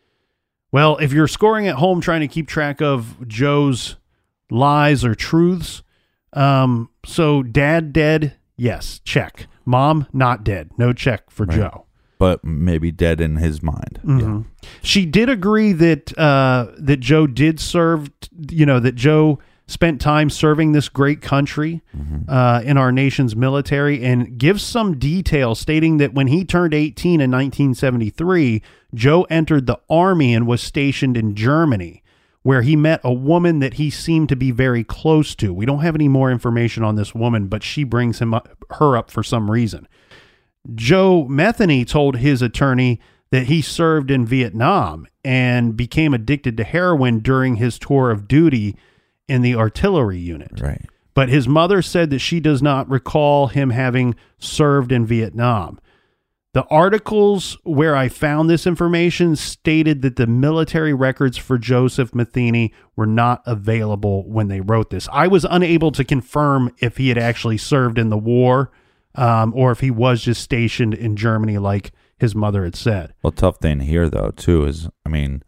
Well, if you're scoring at home trying to keep track of Joe's lies or truths, um, so dad dead, yes, check. Mom not dead, no check for Right. Joe. But maybe dead in his mind. Mhm. She did agree that uh, that Joe did serve, you know, that Joe spent time serving this great country uh, in our nation's military, and gives some detail stating that when he turned eighteen in nineteen seventy-three, Joe entered the Army and was stationed in Germany, where he met a woman that he seemed to be very close to. We don't have any more information on this woman, but she brings him up, her up for some reason. Joe Metheny told his attorney that he served in Vietnam and became addicted to heroin during his tour of duty in the artillery unit. Right. But his mother said that she does not recall him having served in Vietnam. The articles where I found this information stated that the military records for Joseph Metheny were not available when they wrote this. I was unable to confirm if he had actually served in the war, um, or if he was just stationed in Germany like his mother had said. Well, tough thing here, though, too, is, I mean,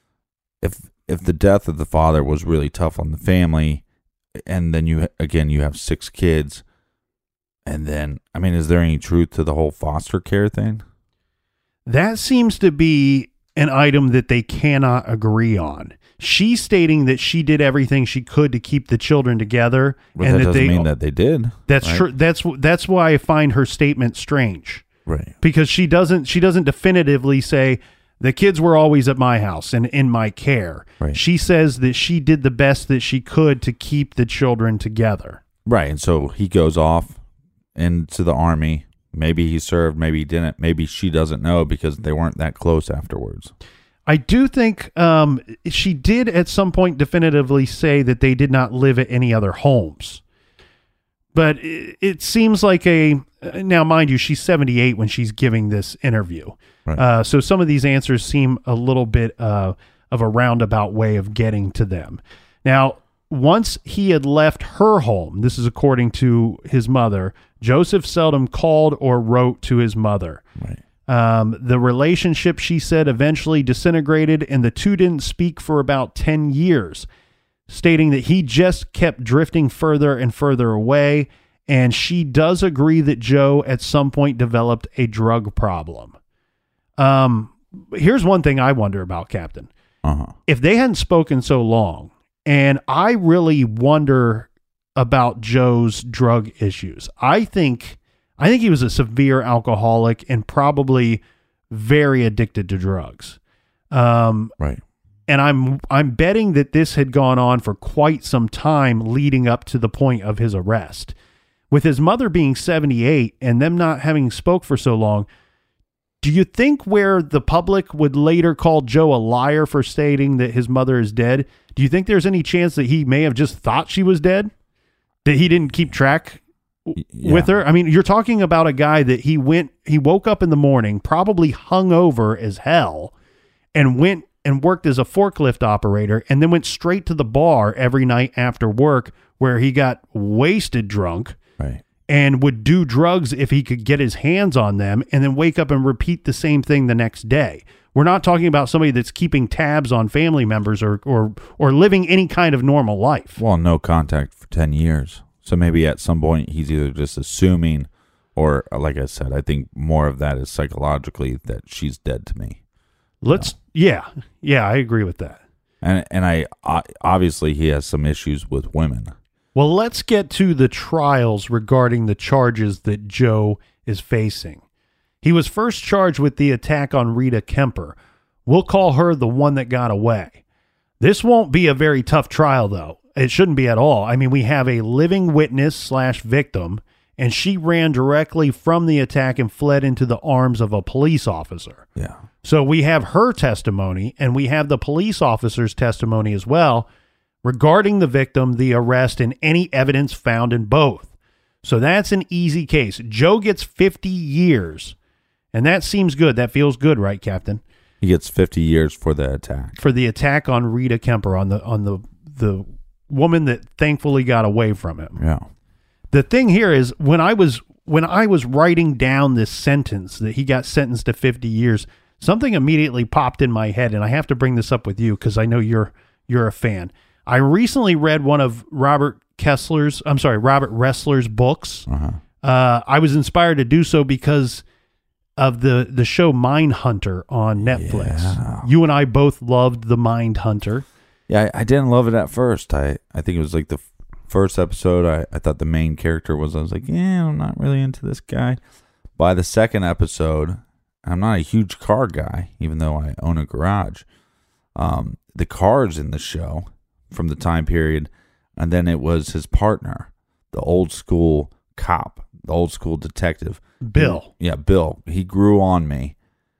if if the death of the father was really tough on the family, and then you, again, you have six kids, and then, I mean, is there any truth to the whole foster care thing? That seems to be an item that they cannot agree on. She's stating that she did everything she could to keep the children together, But and that that doesn't they. mean that they did. That's right? true. That's that's why I find her statement strange, Right. because she doesn't she doesn't definitively say the kids were always at my house and in my care. Right. She says that she did the best that she could to keep the children together. Right. And so he goes off into the Army. Maybe he served, maybe he didn't. Maybe she doesn't know because they weren't that close afterwards. I do think um, she did at some point definitively say that they did not live at any other homes. But it, it seems like a, now mind you, she's seventy-eight when she's giving this interview. Right. Uh, so some of these answers seem a little bit uh, of a roundabout way of getting to them. Now, once he had left her home, this is according to his mother, Joseph seldom called or wrote to his mother. Right. Um, the relationship, she said, eventually disintegrated, and the two didn't speak for about ten years, stating that he just kept drifting further and further away. And she does agree that Joe at some point developed a drug problem. Um, here's one thing I wonder about, Captain. Uh-huh. If they hadn't spoken so long, and I really wonder about Joe's drug issues. I think I think he was a severe alcoholic and probably very addicted to drugs. Um, Right. and I'm I'm betting that this had gone on for quite some time leading up to the point of his arrest. With his mother being seventy-eight and them not having spoke for so long, do you think where the public would later call Joe a liar for stating that his mother is dead, do you think there's any chance that he may have just thought she was dead? That he didn't keep track w- Yeah. with her? I mean, you're talking about a guy that he went, he woke up in the morning, probably hungover as hell, and went and worked as a forklift operator, and then went straight to the bar every night after work where he got wasted drunk. Right. And would do drugs if he could get his hands on them, and then wake up and repeat the same thing the next day. We're not talking about somebody that's keeping tabs on family members or or or living any kind of normal life. Well, no contact for ten years. So maybe at some point he's either just assuming, or like I said, I think more of that is psychologically that she's dead to me. Let's, yeah, yeah, I agree with that. And and I obviously he has some issues with women. Well, let's get to the trials regarding the charges that Joe is facing. He was first charged with the attack on Rita Kemper. We'll call her the one that got away. This won't be a very tough trial, though. It shouldn't be at all. I mean, we have a living witness slash victim, and she ran directly from the attack and fled into the arms of a police officer. Yeah. So we have her testimony, and we have the police officer's testimony as well regarding the victim, the arrest, and any evidence found in both. So that's an easy case. Joe gets fifty years, and that seems good. That feels good, right, Captain? He gets fifty years for the attack. For the attack on Rita Kemper, on the on the the woman that thankfully got away from him. Yeah. The thing here is when I was when I was writing down this sentence that he got sentenced to fifty years, something immediately popped in my head, and I have to bring this up with you because I know you're you're a fan. I recently read one of Robert Kessler's, I'm sorry, Robert Ressler's books. Uh-huh. Uh, I was inspired to do so because of the, the show Mindhunter on Netflix. Yeah. You and I both loved the Mindhunter. Yeah, I, I didn't love it at first. I, I think it was like the f- first episode. I, I thought the main character was, I was like, yeah, I'm not really into this guy. By the second episode, I'm not a huge car guy, even though I own a garage. Um, the cars in the show from the time period, and then it was his partner, the old school cop, the old school detective. Bill. He, yeah, Bill. He grew on me,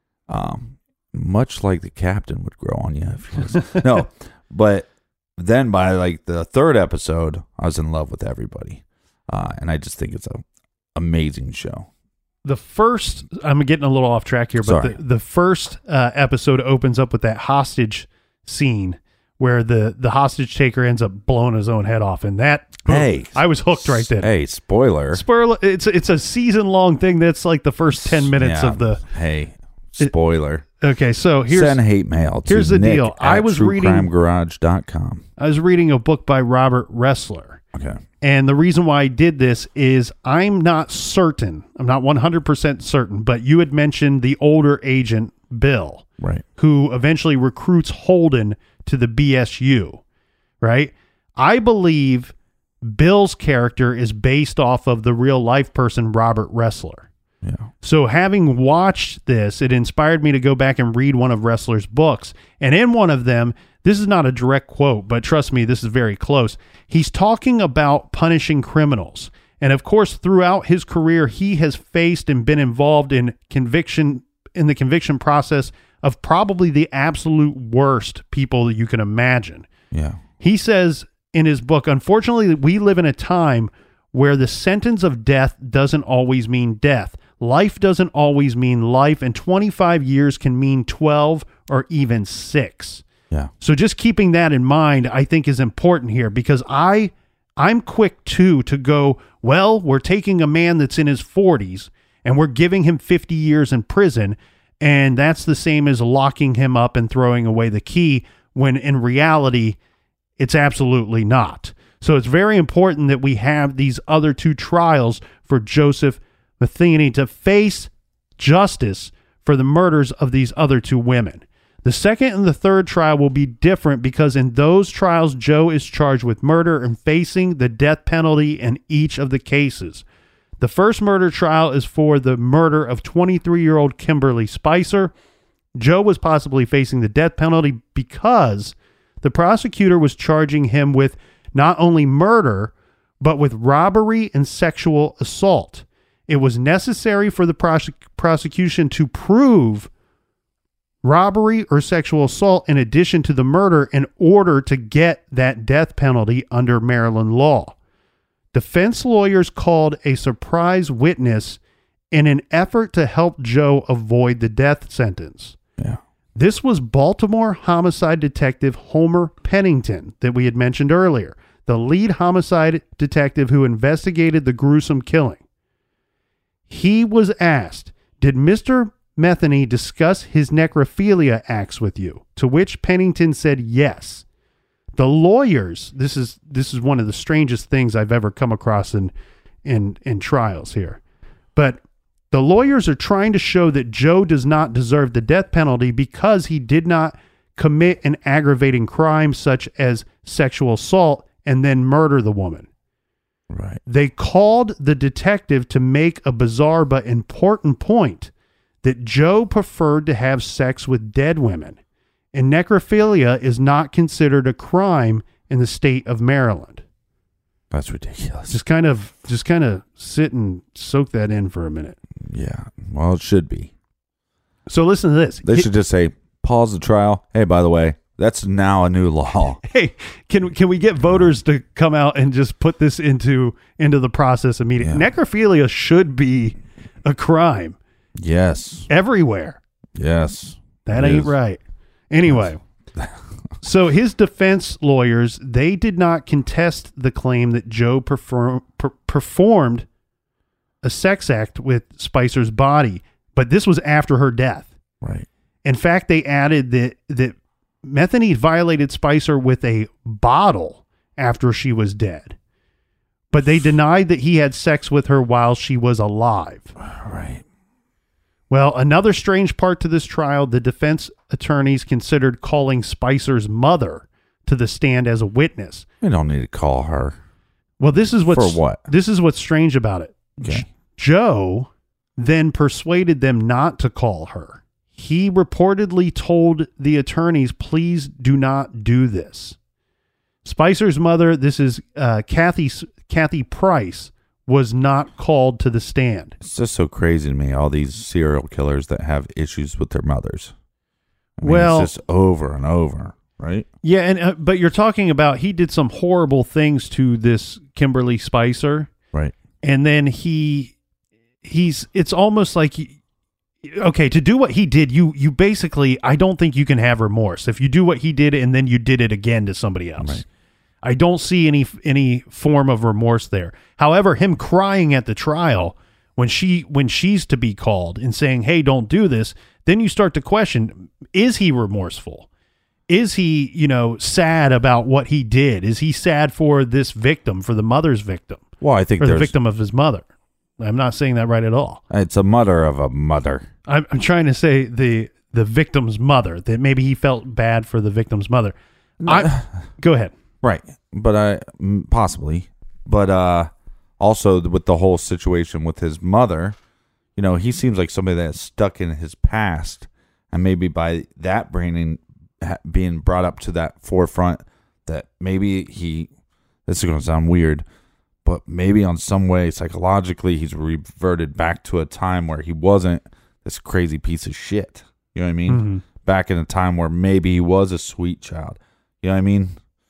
um, much like the captain would grow on you. If you was, no, but then by like the third episode, I was in love with everybody, uh, and I just think it's a amazing show. The first, I'm getting a little off track here, but Sorry. the, the first uh, episode opens up with that hostage scene where the, the hostage taker ends up blowing his own head off. And that, Hey. I was hooked right then. Hey, spoiler. Spoiler, it's, it's a season long thing. That's like the first ten minutes Yeah, of the, Hey, spoiler. okay. So here's, Send hate mail to here's the Nick deal. at I was true reading- crime garage dot com. I was reading a book by Robert Ressler. Okay. And the reason why I did this is I'm not certain, I'm not one hundred percent certain, but you had mentioned the older agent, Bill, Right. who eventually recruits Holden to the B S U, right? I believe Bill's character is based off of the real life person, Robert Ressler. Yeah. So having watched this, it inspired me to go back and read one of Ressler's books. And in one of them, this is not a direct quote, but trust me, this is very close. He's talking about punishing criminals. And of course, throughout his career, he has faced and been involved in conviction, in the conviction process of probably the absolute worst people that you can imagine. Yeah. He says in his book, unfortunately, we live in a time where the sentence of death doesn't always mean death. Life doesn't always mean life, and twenty-five years can mean twelve or even six. Yeah. So just keeping that in mind, I think is important here because I, I'm quick too to go, well, we're taking a man that's in his forties and we're giving him fifty years in prison. And that's the same as locking him up and throwing away the key when in reality, it's absolutely not. So it's very important that we have these other two trials for Joseph Matheny to face justice for the murders of these other two women. The second and the third trial will be different because in those trials, Joe is charged with murder and facing the death penalty in each of the cases. The first murder trial is for the murder of twenty-three-year-old Kimberly Spicer. Joe was possibly facing the death penalty because the prosecutor was charging him with not only murder, but with robbery and sexual assault. It was necessary for the prosec- prosecution to prove robbery or sexual assault in addition to the murder in order to get that death penalty under Maryland law. Defense lawyers called a surprise witness in an effort to help Joe avoid the death sentence. Yeah. This was Baltimore homicide detective Homer Pennington that we had mentioned earlier, the lead homicide detective who investigated the gruesome killing. He was asked, did Mister Metheny discuss his necrophilia acts with you? To which Pennington said yes. The lawyers, this is this is one of the strangest things I've ever come across in in in trials here. But the lawyers are trying to show that Joe does not deserve the death penalty because he did not commit an aggravating crime such as sexual assault and then murder the woman. Right. They called the detective to make a bizarre but important point that Joe preferred to have sex with dead women, and necrophilia is not considered a crime in the state of Maryland. That's ridiculous. Just kind of, just kind of sit and soak that in for a minute. Yeah. Well, it should be. So listen to this. They He- should just say, pause the trial. Hey, by the way, that's now a new law. Hey, can can we get voters to come out and just put this into into the process immediately? Yeah. Necrophilia should be a crime Yes. everywhere. Yes. That It ain't is. right. Anyway, so his defense lawyers, they did not contest the claim that Joe perform, per, performed a sex act with Spicer's body, but this was after her death. Right. In fact, they added that that Metheny violated Spicer with a bottle after she was dead, but they denied that he had sex with her while she was alive. Right. Well, another strange part to this trial, the defense attorneys considered calling Spicer's mother to the stand as a witness. We don't need to call her. Well, this is what's For what? This is what's strange about it. Okay. J- Joe then persuaded them not to call her. He reportedly told the attorneys, please do not do this. Spicer's mother, this is uh, Kathy Kathy Price, was not called to the stand. It's just so crazy to me, all these serial killers that have issues with their mothers. I mean, Well- it's just over and over, right? Yeah, and uh, but you're talking about he did some horrible things to this Kimberly Spicer, Right. and then he he's it's almost like he, okay, to do what he did, you you basically, I don't think you can have remorse if you do what he did and then you did it again to somebody else. Right. I don't see any any form of remorse there. However, him crying at the trial when she when she's to be called and saying, "Hey, don't do this," then you start to question: is he remorseful? Is he, you know, sad about what he did? Is he sad for this victim, for the mother's victim, Well, I think or the there's victim of his mother? I'm not saying that right at all. it's a mother of a mother. I'm, I'm trying to say the the victim's mother, that maybe he felt bad for the victim's mother. I, go ahead. Right. But I mm, possibly. But uh also with the whole situation with his mother, you know, he seems like somebody that's stuck in his past, and maybe by that bringing ha- being brought up to that forefront, that maybe he, this is going to sound weird, but maybe on some way psychologically he's reverted back to a time where he wasn't this crazy piece of shit. You know what I mean? Mhm. Back in a time where maybe he was a sweet child. You know what I mean?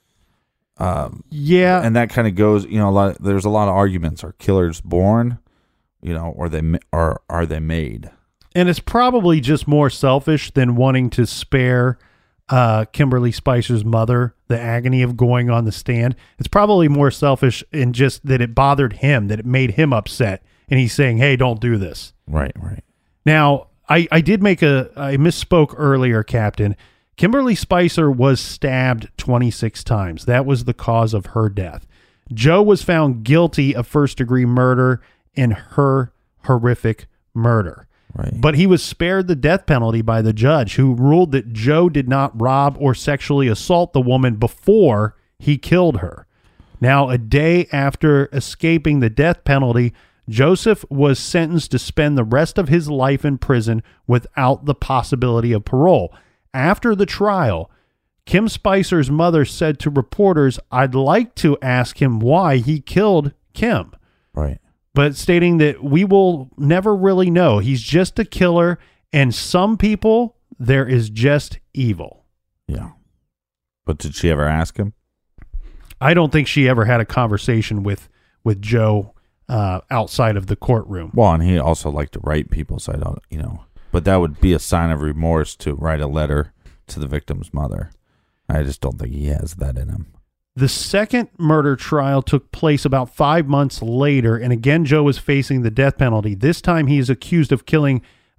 Um, Yeah. and that kind of goes, you know, a lot. There's a lot of arguments. Are killers born, you know, or they ma- or are they made? And it's probably just more selfish than wanting to spare uh, Kimberly Spicer's mother the agony of going on the stand. It's probably more selfish in just that it bothered him, that it made him upset, and he's saying, "Hey, don't do this." Right, right. Now, I, I did make a, I misspoke earlier, Captain. Kimberly Spicer was stabbed twenty-six times. That was the cause of her death. Joe was found guilty of first-degree murder in her horrific murder. Right. But he was spared the death penalty by the judge, who ruled that Joe did not rob or sexually assault the woman before he killed her. Now, a day after escaping the death penalty, Joseph was sentenced to spend the rest of his life in prison without the possibility of parole. After the trial, Kim Spicer's mother said to reporters, "I'd like to ask him why he killed Kim," Right. but stating that we will never really know. He's just a killer, and some people, there is just evil. Yeah. But did she ever ask him? I don't think she ever had a conversation with, with Joe uh, outside of the courtroom. Well, and he also liked to write people, so I don't, you know. But that would be a sign of remorse to write a letter to the victim's mother. I just don't think he has that in him. The second murder trial took place about five months later, and again, Joe was facing the death penalty. This time, he is accused of killing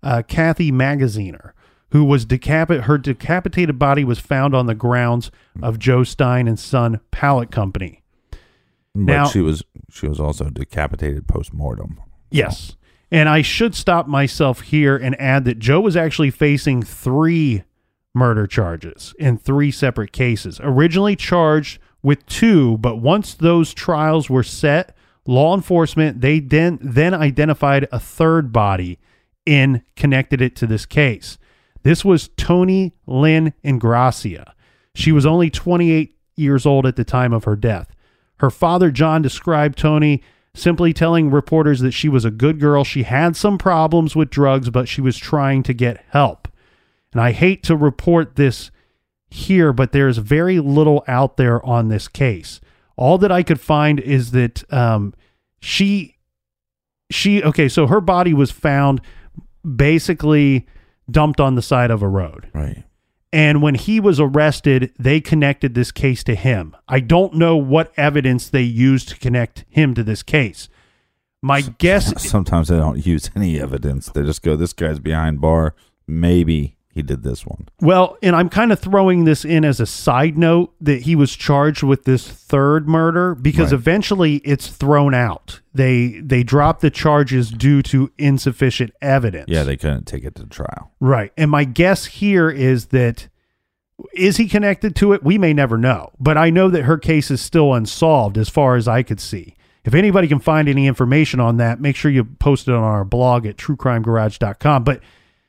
uh, Kathy Magaziner, who was decapitated. Her decapitated body was found on the grounds of Joe Stein and Son Pallet Company. But Now, she was she was also decapitated post-mortem. Yes. And I should stop myself here and add that Joe was actually facing three murder charges in three separate cases. Originally charged with two, but once those trials were set, law enforcement, they then, then identified a third body and connected it to this case. This was Toni Lynn Ingrassia. She was only twenty-eight years old at the time of her death. Her father, John, described Toni simply telling reporters that she was a good girl. She had some problems with drugs, but she was trying to get help. And I hate to report this here, but there's very little out there on this case. All that I could find is that um, she, she, okay, so her body was found basically dumped on the side of a road. Right. And when he was arrested, they connected this case to him. I don't know what evidence they used to connect him to this case. My guess... Sometimes they don't use any evidence. They just go, this guy's behind bar. Maybe he did this one. Well, and I'm kind of throwing this in as a side note that he was charged with this third murder because Right. eventually it's thrown out. They they dropped the charges due to insufficient evidence. Yeah, they couldn't take it to trial. Right. And my guess here is that, is he connected to it? We may never know. But I know that her case is still unsolved as far as I could see. If anybody can find any information on that, make sure you post it on our blog at true crime garage dot com. But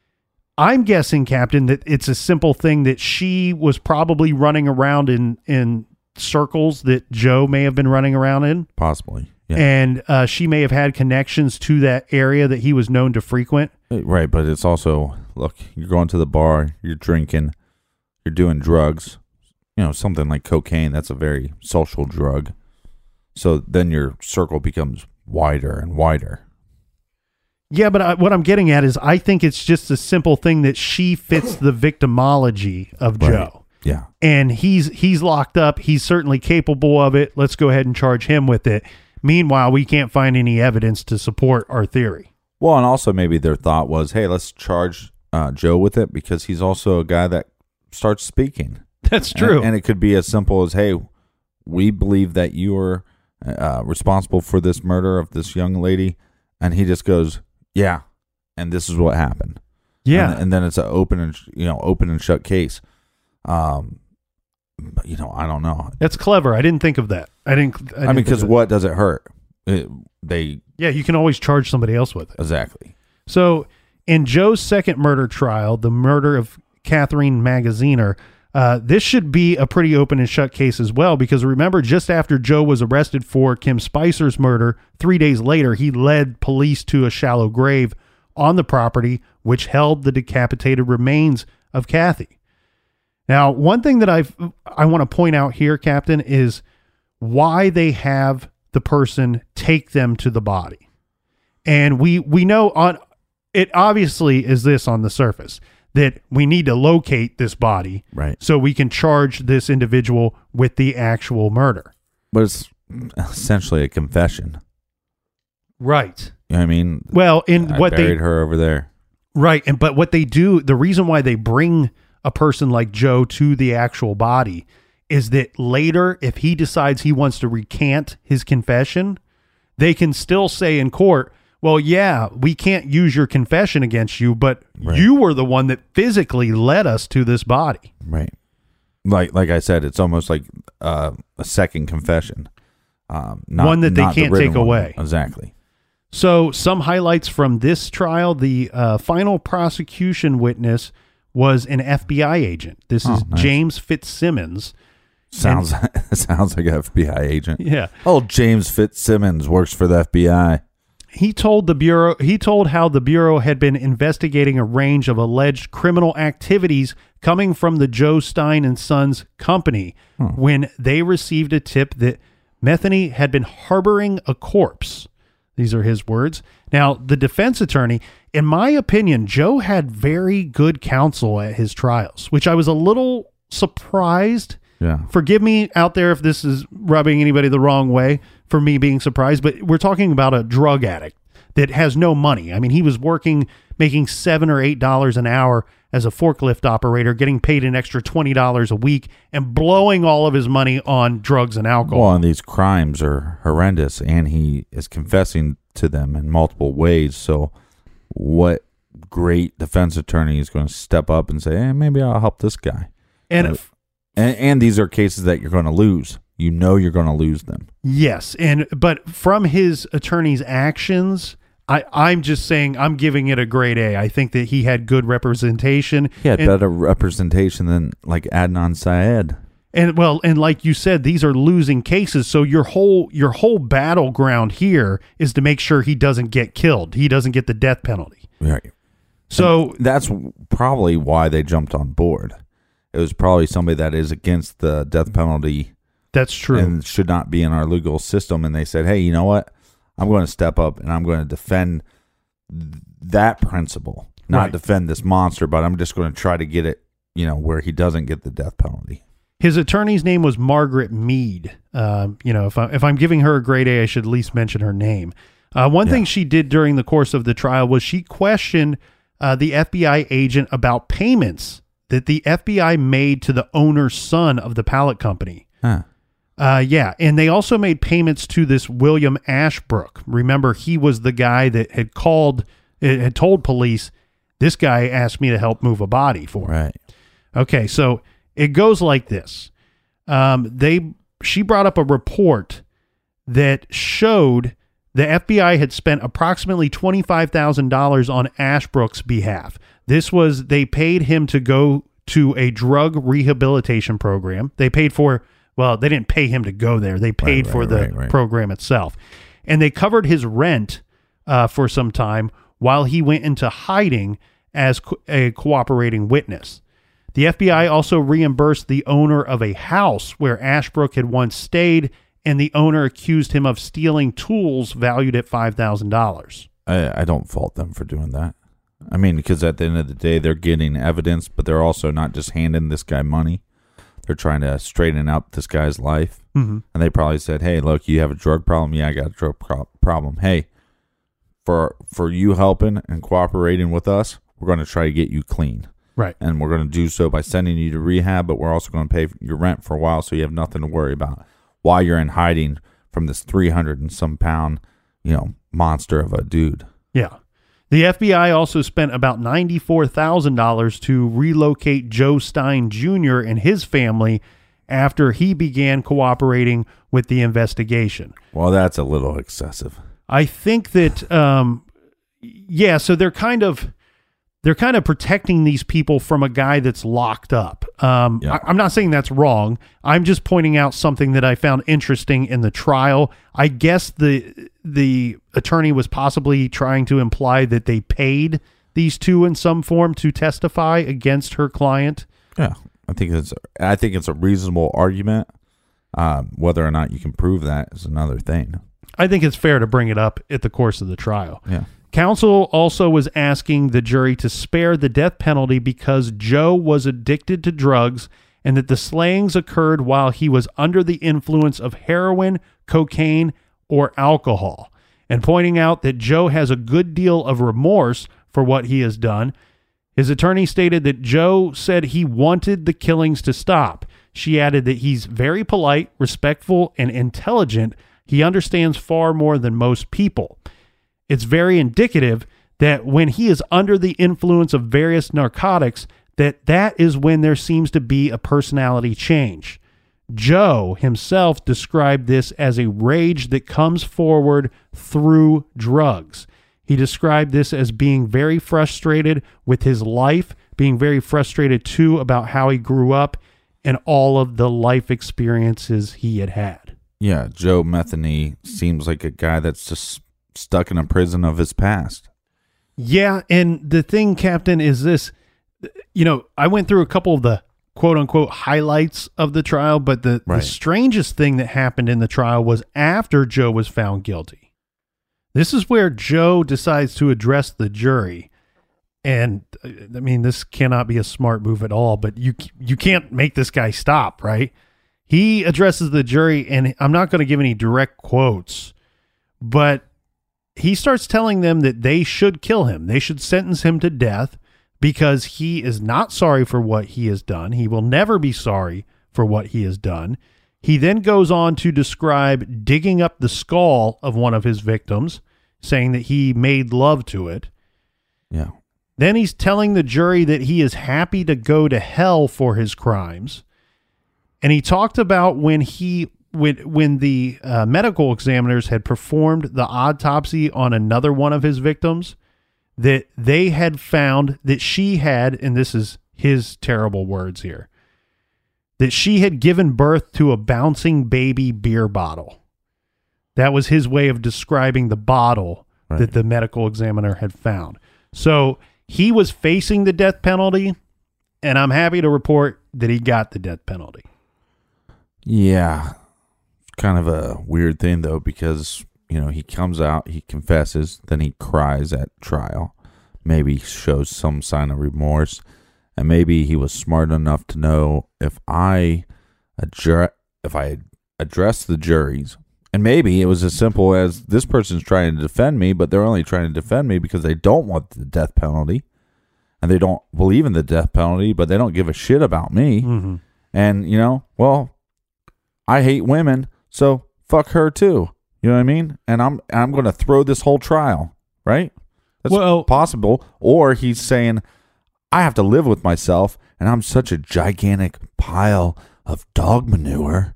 I'm guessing, Captain, that it's a simple thing that she was probably running around in, in circles that Joe may have been running around in. Possibly. Yeah. And uh, she may have had connections to that area that he was known to frequent. Right, but it's also, look, you're going to the bar, you're drinking, you're doing drugs, you know, something like cocaine, that's a very social drug. So then your circle becomes wider and wider. Yeah, but I, what I'm getting at is I think it's just a simple thing that she fits the victimology of Right. Joe. Yeah. And he's he's locked up. He's certainly capable of it. Let's go ahead and charge him with it. Meanwhile, we can't find any evidence to support our theory. Well, and also maybe their thought was, hey, let's charge uh, Joe with it because he's also a guy that starts speaking. That's true. And, and it could be as simple as, hey, we believe that you are uh, responsible for this murder of this young lady. And he just goes, yeah, and this is what happened. Yeah. And, and then it's an open and, you know, open and shut case. Um, but, you know, I don't know. That's clever. I didn't think of that. I didn't. I, I, didn't mean, think because of what does it hurt? It, they Yeah, you can always charge somebody else with it. exactly. So in Joe's second murder trial, the murder of Catherine Magaziner, uh, this should be a pretty open and shut case as well, because remember, just after Joe was arrested for Kim Spicer's murder, three days later, he led police to a shallow grave on the property, which held the decapitated remains of Kathy. Now, one thing that I've, I want to point out here, Captain, is why they have the person take them to the body. And we, we know on it obviously is this on the surface that we need to locate this body Right. so we can charge this individual with the actual murder. But it's essentially a confession. Right. You know what I mean? Well, in I what buried they her over there. right, and but what they do, the reason why they bring a person like Joe to the actual body is that later, if he decides he wants to recant his confession, they can still say in court, well, yeah, we can't use your confession against you, but Right. you were the one that physically led us to this body. Right. Like like I said, it's almost like uh, a second confession. Um, not, One that they not the can't written take one. away. Exactly. So some highlights from this trial, the uh, final prosecution witness was an F B I agent. This Oh, is nice. James Fitzsimmons. Sounds sounds like an F B I agent. Yeah. Oh, James Fitzsimmons works for the F B I. He told the Bureau, he told how the Bureau had been investigating a range of alleged criminal activities coming from the Joe Stein and Sons company Hmm. when they received a tip that Metheny had been harboring a corpse. These are his words. Now, the defense attorney, in my opinion, Joe had very good counsel at his trials, which I was a little surprised. Yeah. Forgive me out there if this is rubbing anybody the wrong way for me being surprised, but we're talking about a drug addict that has no money. I mean, he was working making seven or eight dollars an hour as a forklift operator, getting paid an extra twenty dollars a week, and blowing all of his money on drugs and alcohol. Well, and these crimes are horrendous, and he is confessing to them in multiple ways. So what great defense attorney is going to step up and say, hey, maybe I'll help this guy? And, uh, if, and, and these are cases that you're going to lose. You know you're going to lose them. Yes, and but from his attorney's actions, I, I'm just saying I'm giving it a grade A. I think that he had good representation. He had and, better representation than like Adnan Syed. And well, and like you said, these are losing cases. So your whole your whole battleground here is to make sure he doesn't get killed. He doesn't get the death penalty. Right. So and that's probably why they jumped on board. It was probably somebody that is against the death penalty. That's true. And should not be in our legal system. And they said, hey, you know what? I'm going to step up and I'm going to defend th- that principle, not right. defend this monster, but I'm just going to try to get it, you know, where he doesn't get the death penalty. His attorney's name was Margaret Mead. Um, you know, if, I, if I'm giving her a grade A, I should at least mention her name. Uh, one yeah. thing she did during the course of the trial was she questioned uh, the F B I agent about payments that the F B I made to the owner's son of the pallet company. Huh. Uh, yeah, and they also made payments to this William Ashbrook. Remember, he was the guy that had called, had told police, this guy asked me to help move a body for him. Right. Okay, so it goes like this. Um, they she brought up a report that showed the F B I had spent approximately twenty-five thousand dollars on Ashbrook's behalf. This was, they paid him to go to a drug rehabilitation program. They paid for, well, they didn't pay him to go there. They paid right, for right, the right, right. program itself. And they covered his rent uh, for some time while he went into hiding as co- a cooperating witness. The F B I also reimbursed the owner of a house where Ashbrook had once stayed, and the owner accused him of stealing tools valued at five thousand dollars. I, I don't fault them for doing that. I mean, because at the end of the day, they're getting evidence, but they're also not just handing this guy money. They're trying to straighten up this guy's life. Mm-hmm. And they probably said, hey, look, you have a drug problem? Yeah, I got a drug pro- problem. Hey, for for you helping and cooperating with us, we're going to try to get you clean. Right. And we're going to do so by sending you to rehab, but we're also going to pay your rent for a while so you have nothing to worry about while you're in hiding from this three hundred and some pound, you know, monster of a dude. Yeah. The F B I also spent about ninety-four thousand dollars to relocate Joe Stein Junior and his family after he began cooperating with the investigation. Well, that's a little excessive. I think that, um, yeah, so they're kind of... They're kind of protecting these people from a guy that's locked up. Um, yeah. I, I'm not saying that's wrong. I'm just pointing out something that I found interesting in the trial. I guess the the attorney was possibly trying to imply that they paid these two in some form to testify against her client. Yeah, I think it's I think it's a reasonable argument. Um, whether or not you can prove that is another thing. I think it's fair to bring it up at the course of the trial. Yeah. Counsel also was asking the jury to spare the death penalty because Joe was addicted to drugs and that the slayings occurred while he was under the influence of heroin, cocaine, or alcohol, and pointing out that Joe has a good deal of remorse for what he has done. His attorney stated that Joe said he wanted the killings to stop. She added that he's very polite, respectful, and intelligent. He understands far more than most people. It's very indicative that when he is under the influence of various narcotics, that that is when there seems to be a personality change. Joe himself described this as a rage that comes forward through drugs. He described this as being very frustrated with his life, being very frustrated too about how he grew up and all of the life experiences he had had. Yeah, Joe Metheny seems like a guy that's just stuck in a prison of his past. Yeah, and the thing, Captain, is this, you know, I went through a couple of the quote-unquote highlights of the trial, but the, right. the strangest thing that happened in the trial was after Joe was found guilty. This is where Joe decides to address the jury. And, I mean, this cannot be a smart move at all, but you you can't make this guy stop, right? He addresses the jury, and I'm not going to give any direct quotes, but he starts telling them that they should kill him. They should sentence him to death because he is not sorry for what he has done. He will never be sorry for what he has done. He then goes on to describe digging up the skull of one of his victims, saying that he made love to it. Yeah. Then he's telling the jury that he is happy to go to hell for his crimes. And he talked about when he when when the uh, medical examiners had performed the autopsy on another one of his victims, that they had found that she had, and this is his terrible words here, that she had given birth to a bouncing baby beer bottle. That was his way of describing the bottle right. that the medical examiner had found. So he was facing the death penalty, and I'm happy to report that he got the death penalty. Yeah. Kind of a weird thing, though, because, you know, he comes out, he confesses, then he cries at trial. Maybe shows some sign of remorse. And maybe he was smart enough to know if I address, if I address the juries, and maybe it was as simple as this person's trying to defend me, but they're only trying to defend me because they don't want the death penalty, and they don't believe in the death penalty, but they don't give a shit about me. Mm-hmm. And, you know, well, I hate women, so fuck her too. You know what I mean? And I'm I'm going to throw this whole trial, right? That's well, possible. Or he's saying, I have to live with myself, and I'm such a gigantic pile of dog manure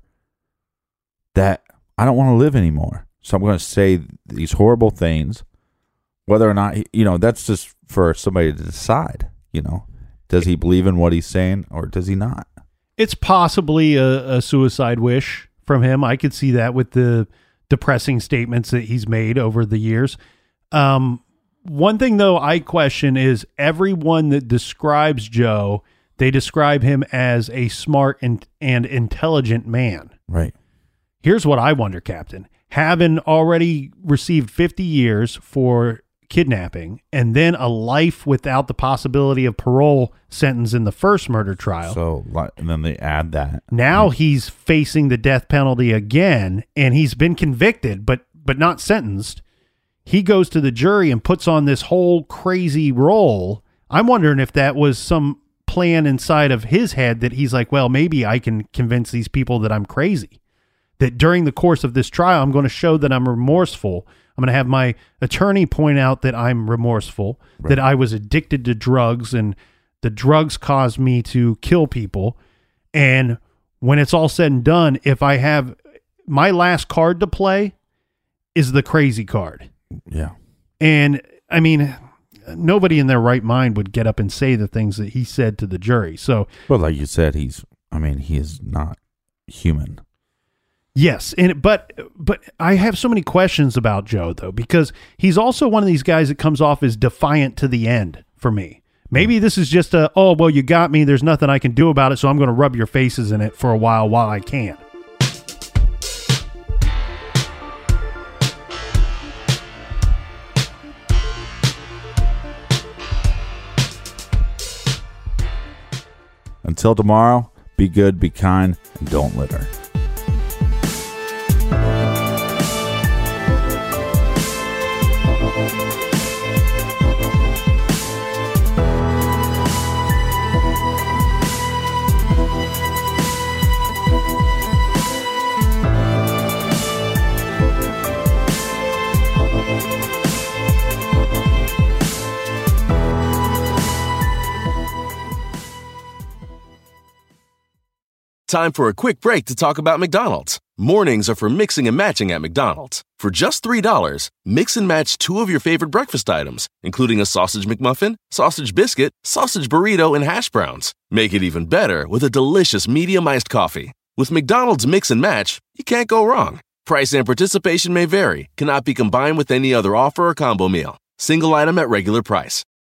that I don't want to live anymore. So I'm going to say these horrible things, whether or not, he, you know, that's just for somebody to decide, you know. Does he believe in what he's saying, or does he not? It's possibly a, a suicide wish from him. I could see that with the depressing statements that he's made over the years. Um, one thing, though, I question is everyone that describes Joe, they describe him as a smart and, and intelligent man. Right. Here's what I wonder, Captain. Having already received fifty years for kidnapping and then a life without the possibility of parole sentence in the first murder trial. So, and then they add that. Now he's facing the death penalty again, and he's been convicted, but but not sentenced. He goes to the jury and puts on this whole crazy role. I'm wondering if that was some plan inside of his head that he's like, well, maybe I can convince these people that I'm crazy. That during the course of this trial, I'm going to show that I'm remorseful. I'm going to have my attorney point out that I'm remorseful, right. that I was addicted to drugs and the drugs caused me to kill people. And when it's all said and done, if I have my last card to play is the crazy card. Yeah. And I mean, nobody in their right mind would get up and say the things that he said to the jury. So, well, like you said, he's, I mean, he is not human. Yes, and but but I have so many questions about Joe, though, because he's also one of these guys that comes off as defiant to the end for me. Maybe this is just a, oh, well, you got me, there's nothing I can do about it, so I'm going to rub your faces in it for a while while I can. Until tomorrow, be good, be kind, and don't litter. Time for a quick break to talk about McDonald's. Mornings are for mixing and matching at McDonald's. For just three dollars, mix and match two of your favorite breakfast items, including a sausage McMuffin, sausage biscuit, sausage burrito, and hash browns. Make it even better with a delicious medium iced coffee. With McDonald's Mix and Match, you can't go wrong. Price and participation may vary, cannot be combined with any other offer or combo meal. Single item at regular price.